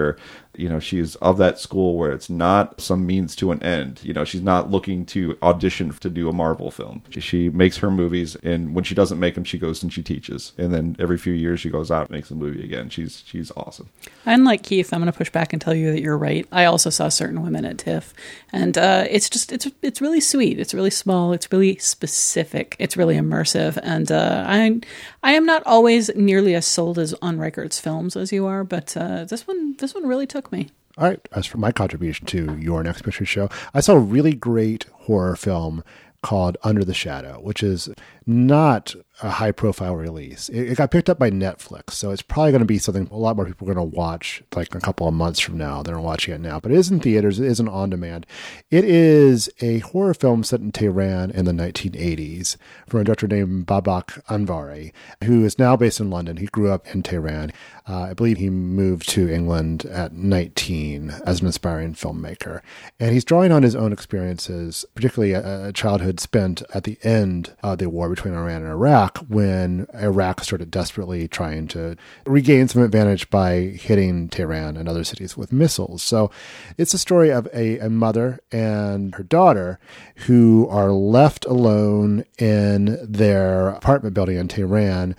You know, she's of that school where it's not some means to an end. You know, she's not looking to audition to do a Marvel film. She, she makes her movies, and when she doesn't make them, she goes and she teaches. And then every few years, she goes out and makes a movie again. She's she's awesome. Unlike Keith, I'm going to push back and tell you that you're right. I also saw Certain Women at TIFF, and uh, it's just it's it's really sweet. It's really small. It's really specific. It's really immersive, and uh, I I am not always nearly as sold as on Reichert's films as you are, but uh, this one this one really took me. All right. As for my contribution to Your Next Picture Show, I saw a really great horror film called Under the Shadow, which is not a high-profile release. It, it got picked up by Netflix, so it's probably going to be something a lot more people are going to watch like a couple of months from now than are watching it now. But it is in theaters. It isn't on demand. It is a horror film set in Tehran in the nineteen eighties from a director named Babak Anvari, who is now based in London. He grew up in Tehran. Uh, I believe he moved to England at nineteen as an aspiring filmmaker. And he's drawing on his own experiences, particularly a, a childhood spent at the end of the war between Iran and Iraq, when Iraq started desperately trying to regain some advantage by hitting Tehran and other cities with missiles. So it's a story of a, a mother and her daughter who are left alone in their apartment building in Tehran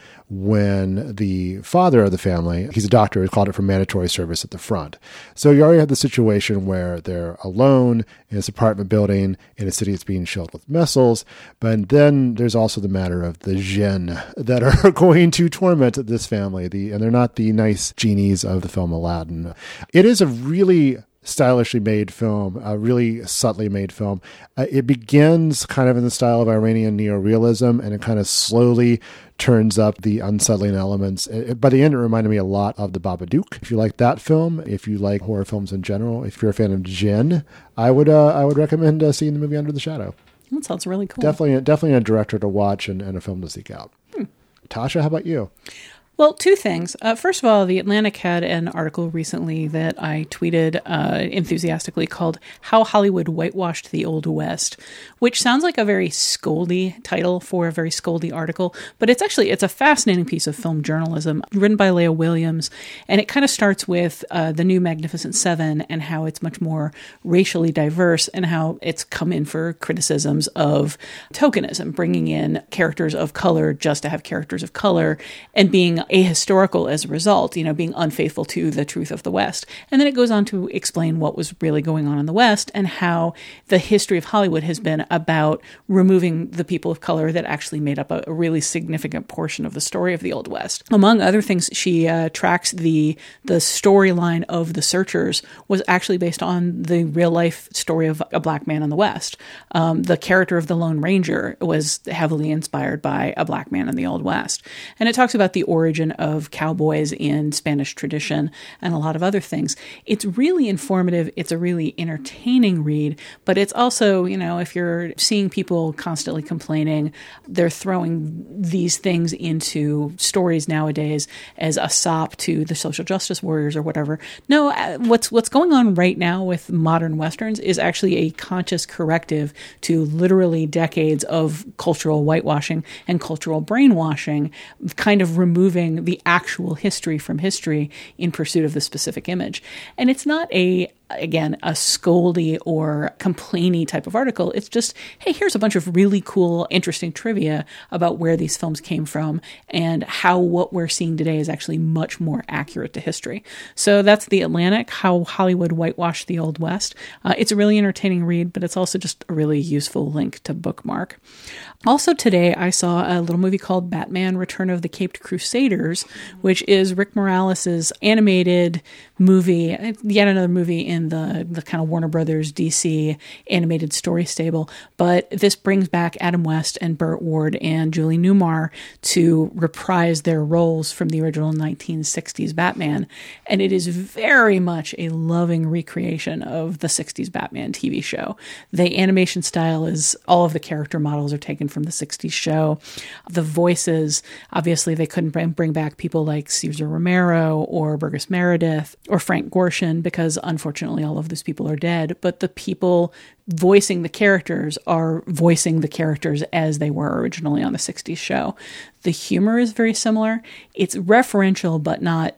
when the father of the family, he's a doctor, he called it for mandatory service at the front. So you already have the situation where they're alone in this apartment building in a city that's being shelled with missiles. But then there's also the matter of the jinn that are going to torment this family. The, and they're not the nice genies of the film Aladdin. It is a really stylishly made film, a really subtly made film. Uh, it begins kind of in the style of Iranian neorealism, and it kind of slowly turns up the unsettling elements. It, by the end, it reminded me a lot of The Babadook. If you like that film, if you like horror films in general, if you're a fan of jinn, I would uh, I would recommend uh, seeing the movie Under the Shadow. That sounds really cool. Definitely, definitely a director to watch and, and a film to seek out. Hmm. Tasha, how about you? Well, two things. Uh, first of all, The Atlantic had an article recently that I tweeted uh, enthusiastically called How Hollywood Whitewashed the Old West, which sounds like a very scoldy title for a very scoldy article, but it's actually, it's a fascinating piece of film journalism written by Leah Williams, and it kind of starts with uh, the new Magnificent Seven and how it's much more racially diverse and how it's come in for criticisms of tokenism, bringing in characters of color just to have characters of color and being ahistorical as a result, you know, being unfaithful to the truth of the West. And then it goes on to explain what was really going on in the West and how the history of Hollywood has been about removing the people of color that actually made up a, a really significant portion of the story of the Old West. Among other things, she uh, tracks the the storyline of The Searchers was actually based on the real life story of a black man in the West. Um, the character of the Lone Ranger was heavily inspired by a black man in the Old West. And it talks about the origin of cowboys in Spanish tradition and a lot of other things. It's really informative. It's a really entertaining read, but it's also, you know, if you're seeing people constantly complaining, they're throwing these things into stories nowadays as a sop to the social justice warriors or whatever. No, what's what's going on right now with modern Westerns is actually a conscious corrective to literally decades of cultural whitewashing and cultural brainwashing, kind of removing the actual history from history in pursuit of the specific image. And it's not a, again, a scoldy or complainy type of article. It's just, hey, here's a bunch of really cool, interesting trivia about where these films came from and how what we're seeing today is actually much more accurate to history. So that's The Atlantic, How Hollywood Whitewashed the Old West. Uh, it's a really entertaining read, but it's also just a really useful link to bookmark. Also today, I saw a little movie called Batman Return of the Caped Crusaders, which is Rick Morales' animated movie, yet another movie in the, the kind of Warner Brothers D C animated story stable. But this brings back Adam West and Burt Ward and Julie Newmar to reprise their roles from the original nineteen sixties Batman. And it is very much a loving recreation of the sixties Batman T V show. The animation style is, all of the character models are taken from the sixties show. The voices, obviously they couldn't bring back people like Cesar Romero or Burgess Meredith or Frank Gorshin because unfortunately all of those people are dead, but the people voicing the characters are voicing the characters as they were originally on the sixties show. The humor is very similar. It's referential, but not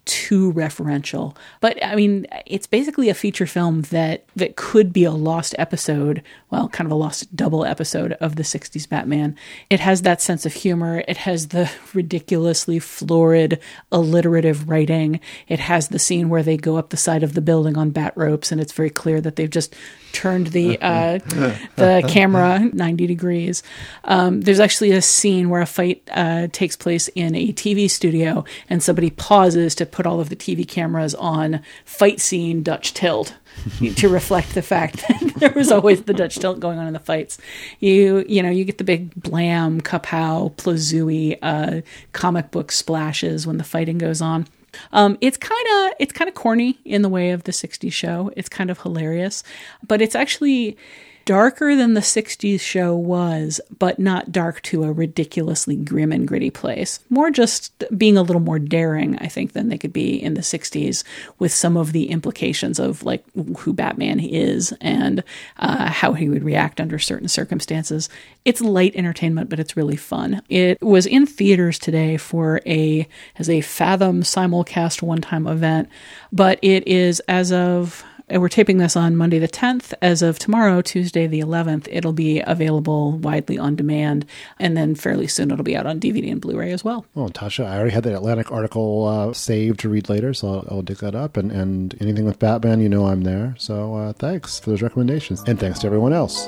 too referential. But I mean, it's basically a feature film that that could be a lost episode, well, kind of a lost double episode of the sixties Batman. It has that sense of humor. It has the ridiculously florid, alliterative writing. It has the scene where they go up the side of the building on bat ropes, and it's very clear that they've just turned the uh, the camera ninety degrees. Um, there's actually a scene where a fight uh, takes place in a T V studio, and somebody pauses to put all of the T V cameras on fight scene Dutch tilt to reflect the fact that there was always the Dutch tilt going on in the fights. You you know, you get the big blam, kapow, plazooey uh, comic book splashes when the fighting goes on. Um, it's kind of it's kind of corny in the way of the sixties show. It's kind of hilarious, but it's actually darker than the sixties show was, but not dark to a ridiculously grim and gritty place. More just being a little more daring, I think, than they could be in the sixties, with some of the implications of like who Batman is and uh, how he would react under certain circumstances. It's light entertainment, but it's really fun. It was in theaters today for a as a Fathom simulcast one-time event, but it is as of we're taping this on Monday the tenth. As of tomorrow, Tuesday the eleventh, it'll be available widely on demand. And then fairly soon it'll be out on D V D and Blu-ray as well. Oh, Tasha, I already had that Atlantic article uh, saved to read later, so I'll, I'll dig that up. And, and anything with Batman, you know I'm there. So uh, thanks for those recommendations. And thanks to everyone else.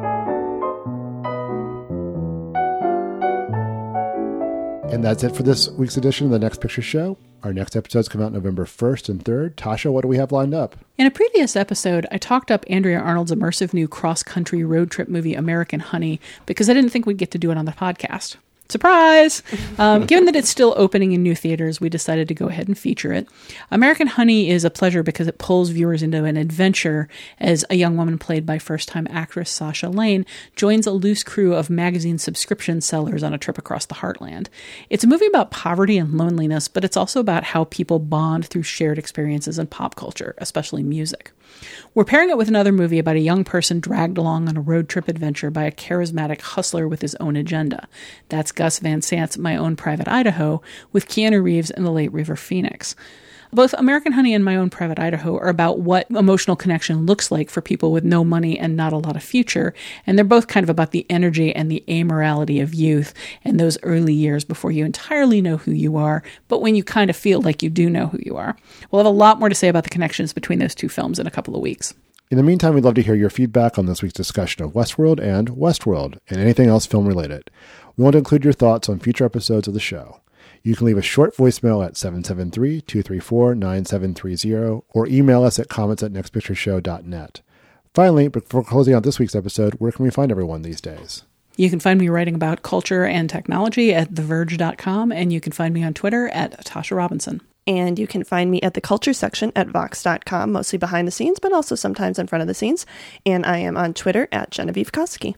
And that's it for this week's edition of The Next Picture Show. Our next episodes come out November first and third. Tasha, what do we have lined up? In a previous episode, I talked up Andrea Arnold's immersive new cross-country road trip movie, American Honey, because I didn't think we'd get to do it on the podcast. Surprise! Um, given that it's still opening in new theaters, we decided to go ahead and feature it. American Honey is a pleasure because it pulls viewers into an adventure as a young woman played by first-time actress Sasha Lane joins a loose crew of magazine subscription sellers on a trip across the heartland. It's a movie about poverty and loneliness, but it's also about how people bond through shared experiences in pop culture, especially music. We're pairing it with another movie about a young person dragged along on a road trip adventure by a charismatic hustler with his own agenda. That's Gus Van Sant's My Own Private Idaho, with Keanu Reeves and the late River Phoenix. Both American Honey and My Own Private Idaho are about what emotional connection looks like for people with no money and not a lot of future, and they're both kind of about the energy and the amorality of youth and those early years before you entirely know who you are, but when you kind of feel like you do know who you are. We'll have a lot more to say about the connections between those two films in a couple of weeks. In the meantime, we'd love to hear your feedback on this week's discussion of Westworld and Westworld, and anything else film-related. We want to include your thoughts on future episodes of the show. You can leave a short voicemail at seven seven three, two three four, nine seven three zero or email us at comments at next picture show dot net. Finally, before closing out this week's episode, where can we find everyone these days? You can find me writing about culture and technology at the verge dot com, and you can find me on Twitter at Tasha Robinson. And you can find me at the culture section at vox dot com, mostly behind the scenes, but also sometimes in front of the scenes. And I am on Twitter at Genevieve Koski.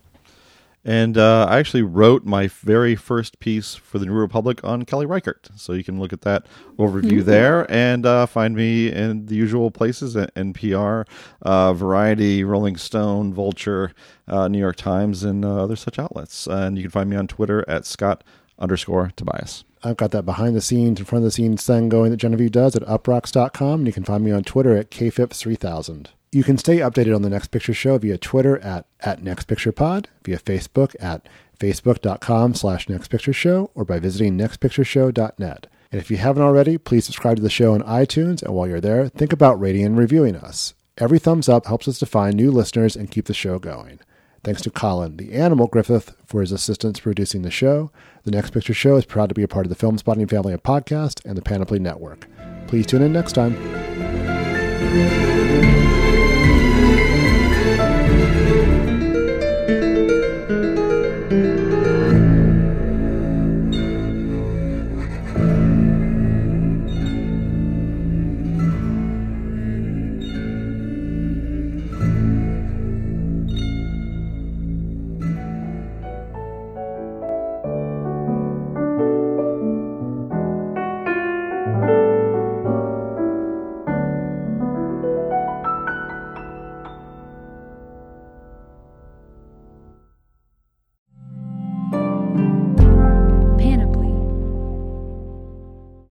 And uh, I actually wrote my very first piece for the New Republic on Kelly Reichardt. So you can look at that overview mm-hmm. there and uh, find me in the usual places at N P R, uh, Variety, Rolling Stone, Vulture, uh, New York Times, and uh, other such outlets. And you can find me on Twitter at Scott underscore Tobias. I've got that behind the scenes, in front of the scenes thing going that Genevieve does at uproxx dot com. And you can find me on Twitter at K F I P S three thousand. You can stay updated on the Next Picture Show via Twitter at, at NextPicturePod, via Facebook at facebook.com slash NextPictureShow, or by visiting next picture show dot net. And if you haven't already, please subscribe to the show on iTunes, and while you're there, think about rating and reviewing us. Every thumbs up helps us to find new listeners and keep the show going. Thanks to Colin, the Animal Griffith, for his assistance producing the show. The Next Picture Show is proud to be a part of the Film Spotting family of podcasts and the Panoply Network. Please tune in next time.